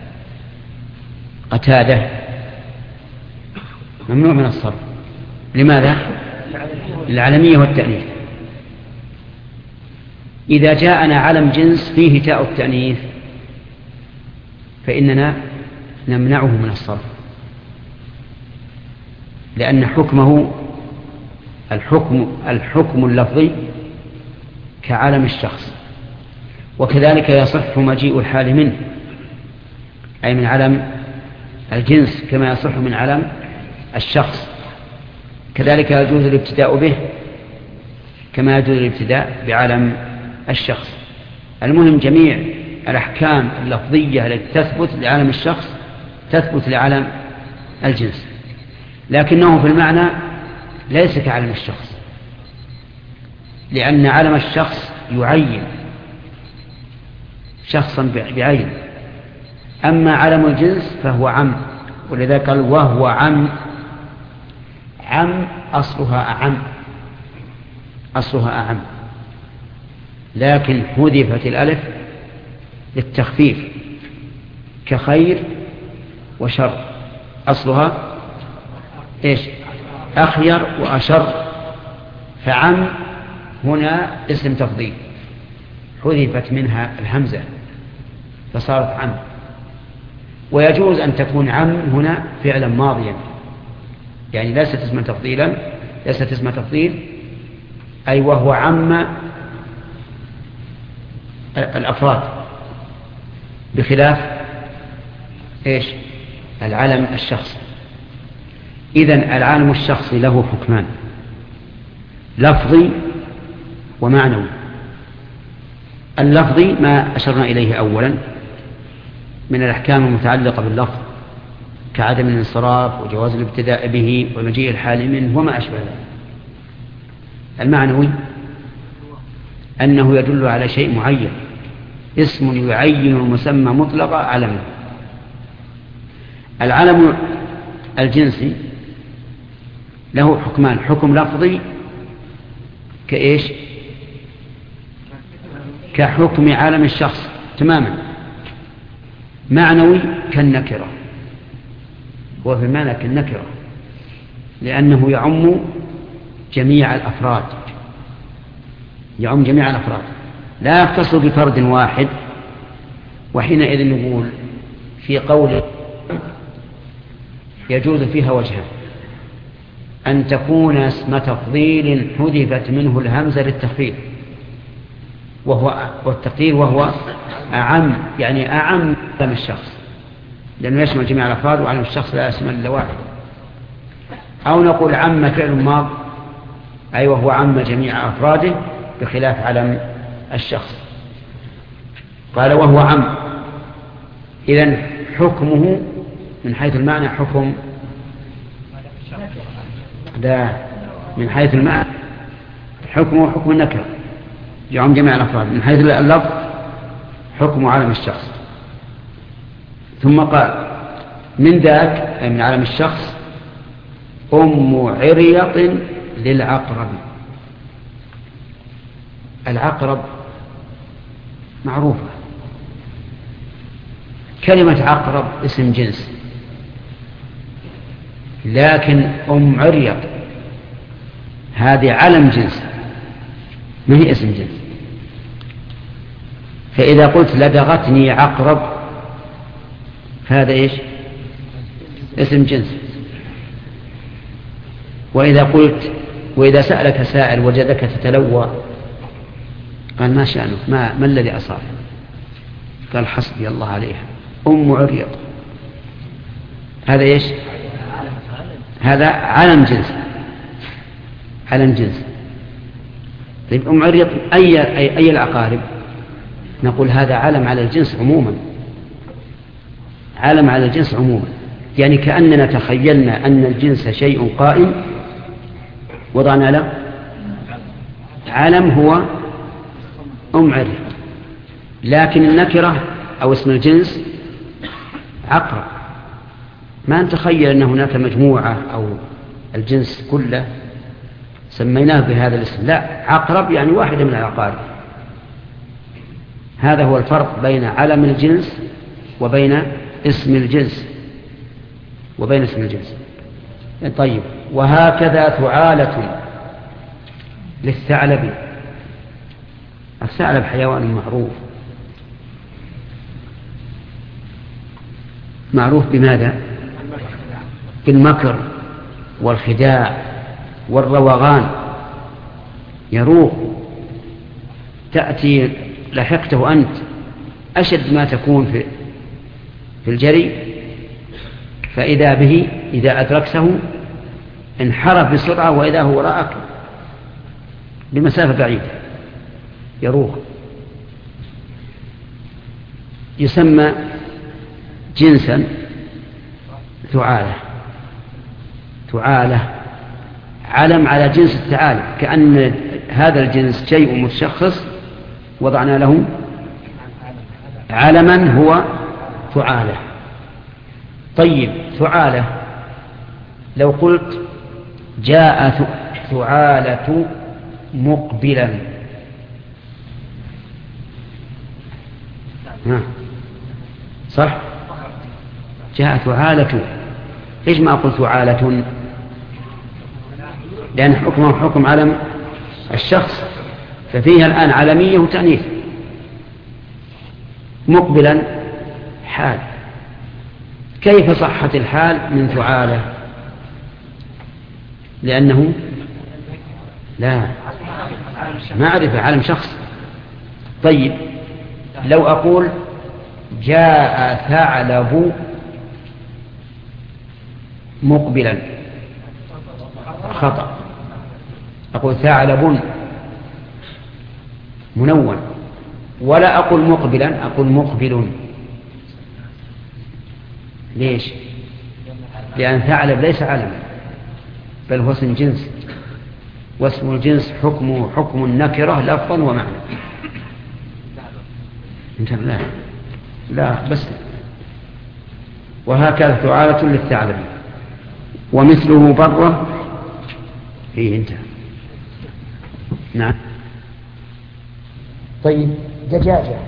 قتادة ممنوع من الصرف. لماذا؟ العلمية والتأنيث. إذا جاءنا علم جنس فيه تاء التأنيث فإننا نمنعه من الصرف، لأن حكمه الحكم, الحكم اللفظي كعلم الشخص، وكذلك يصح مجيء الحال منه أي من علم الجنس كما يصح من علم الشخص. كذلك يجوز الابتداء به كما يجوز الابتداء بعلم الشخص. المهم جميع الأحكام اللفظية التي تثبت لعلم الشخص تثبت لعلم الجنس، لكنه في المعنى ليس كعلم الشخص، لأن علم الشخص يعين شخصا بعين، أما علم الجنس فهو عم، ولذا قال وهو عم. عم أصلها أعم، أصلها أعم، لكن حذفت الألف للتخفيف كخير وشر، أصلها إيش؟ أخير وأشر، فعم هنا اسم تفضيل حذفت منها الهمزة فصارت عم. ويجوز أن تكون عم هنا فعلا ماضيا، يعني ليست اسم تفضيلا، ليست اسم تفضيل، أي وهو عم الأفراد، بخلاف إيش؟ العلم الشخصي. إذن العلم الشخصي له حكمان: لفظي ومعنوي. اللفظي ما أشرنا إليه أولا من الأحكام المتعلقة باللفظ كعدم الانصراف وجواز الابتداء به ومجيء الحال منه وما أشبه ذلك. المعنوي أنه يدل على شيء معين، اسم يعين المسمى مطلقا علما. العلم الجنسي له حكمان: حكم لفظي كإيش؟ كحكم عالم الشخص تماما. معنوي كالنكرة، هو في المعنى كالنكرة، لأنه يعم جميع الأفراد، يعم جميع الأفراد لا يختص بفرد واحد. وحينئذ نقول في قول يجوز فيها وجهان: أن تكون اسم تفضيل حذفت منه الهمزة للتخفيف، وهو والتقدير وهو أعم، يعني أعم علم الشخص، لأنه يشمل جميع الأفراد، وعلم الشخص لا يشمل إلا واحد. أو نقول عم فعل ماض، أي وهو عم جميع أفراده بخلاف علم الشخص. قال وهو عم، إذن حكمه من حيث المعنى حكم لا من حيث المعنى حكمه حكم النكرة، يعم جميع الأفراد. من حيث اللفظ حكم علم الشخص. ثم قال من ذاك من علم الشخص أم عريط للعقرب. العقرب معروفة، كلمة عقرب اسم جنس، لكن أم عريط هذه علم جنس ما هي اسم جنس. فإذا قلت لدغتني عقرب فهذا إيش؟ اسم جنس. وإذا قلت وإذا سألك سائل وجدك تتلوى قال ما شأنك، ما, ما الذي أصاب؟ قال حسبي الله عليها أم عريض، هذا إيش؟ هذا علم جنس، علم جنس. طيب أم عريض أي, أي, أي العقارب؟ نقول هذا علم على الجنس عموما، علم على الجنس عموما، يعني كأننا تخيلنا أن الجنس شيء قائم وضعنا له علم هو أم عريض. لكن النكرة أو اسم الجنس عقرب، ما نتخيل أن هناك مجموعة أو الجنس كله سميناه بهذا الاسم، لا، عقرب يعني واحدة من العقارب. هذا هو الفرق بين علم الجنس وبين اسم الجنس وبين اسم الجنس. طيب وهكذا ثعالة للثعلب. الثعلب حيوان معروف، معروف بماذا؟ بالمكر والخداع والروغان، يروغ، تأتي لحقته أنت أشد ما تكون في في الجري، فإذا به إذا أدركته انحرف بسرعة وإذا هو وراءك بمسافة بعيدة، يروغ. يسمى جنسا ثعالة، ثعالة علم على جنس الثعالب، كأن هذا الجنس شيء متشخص وضعنا له علما هو ثعالة. طيب ثعالة لو قلت جاء ثعالة مقبلا، ها صح؟ جاء ثعالة، إيش ما أقول ثعالة؟ لأن حكمه حكم علم الشخص، ففيها الآن علمية وتأنيث. مقبلا حال. كيف صحت الحال من ثعالة؟ لأنه لا معرفة عالم شخص. طيب لو أقول جاء ثعلب مقبلا، خطأ. أقول ثعلب منون، ولا أقول مقبلا، أقول مقبل. ليش؟ لأن ثعلب ليس علما بل هو اسم جنس، واسم الجنس حكمه حكم النكرة لفظا ومعنى. لا لا بس. وهكذا ثعالة للثعلب ومثله برة فيه انتهى. نعم. طيب دجاجة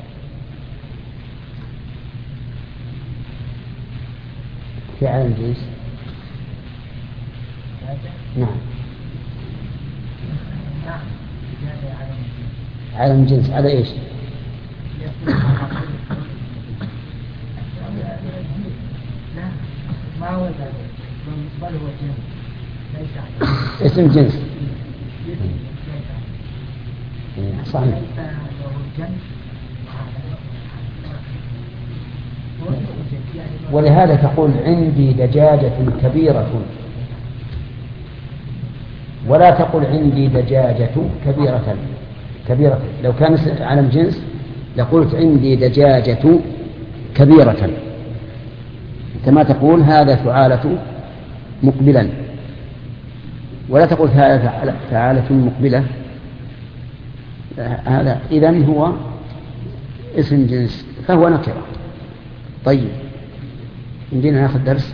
في عالم جنس. نعم عالم جنس على ايش؟ ما هو بل هو جنس ليس اسم جنس. صحيح. ولهذا تقول عندي دجاجة كبيرة، ولا تقول عندي دجاجة كبيرة كبيرة. لو كان علم جنس لقلت عندي دجاجة كبيرة، كما تقول هذا ثعالة مقبلا، ولا تقول هذا ثعالة مقبلة. هذا إذن هو اسم جنس فهو نكرة. طيب عندنا ناخذ درس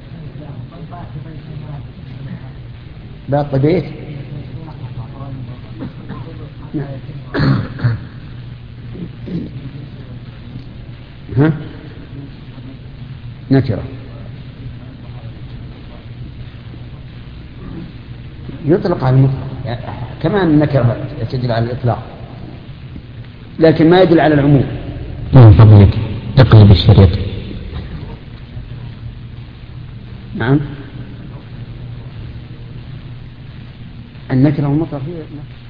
باقي بيت. ها نكرة يطلق على المطلق، يعني كمان النكرة تدل على الإطلاق لكن ما يدل على العموم. من فضلك اقلب الشريط. نعم النكرة والمطلق هي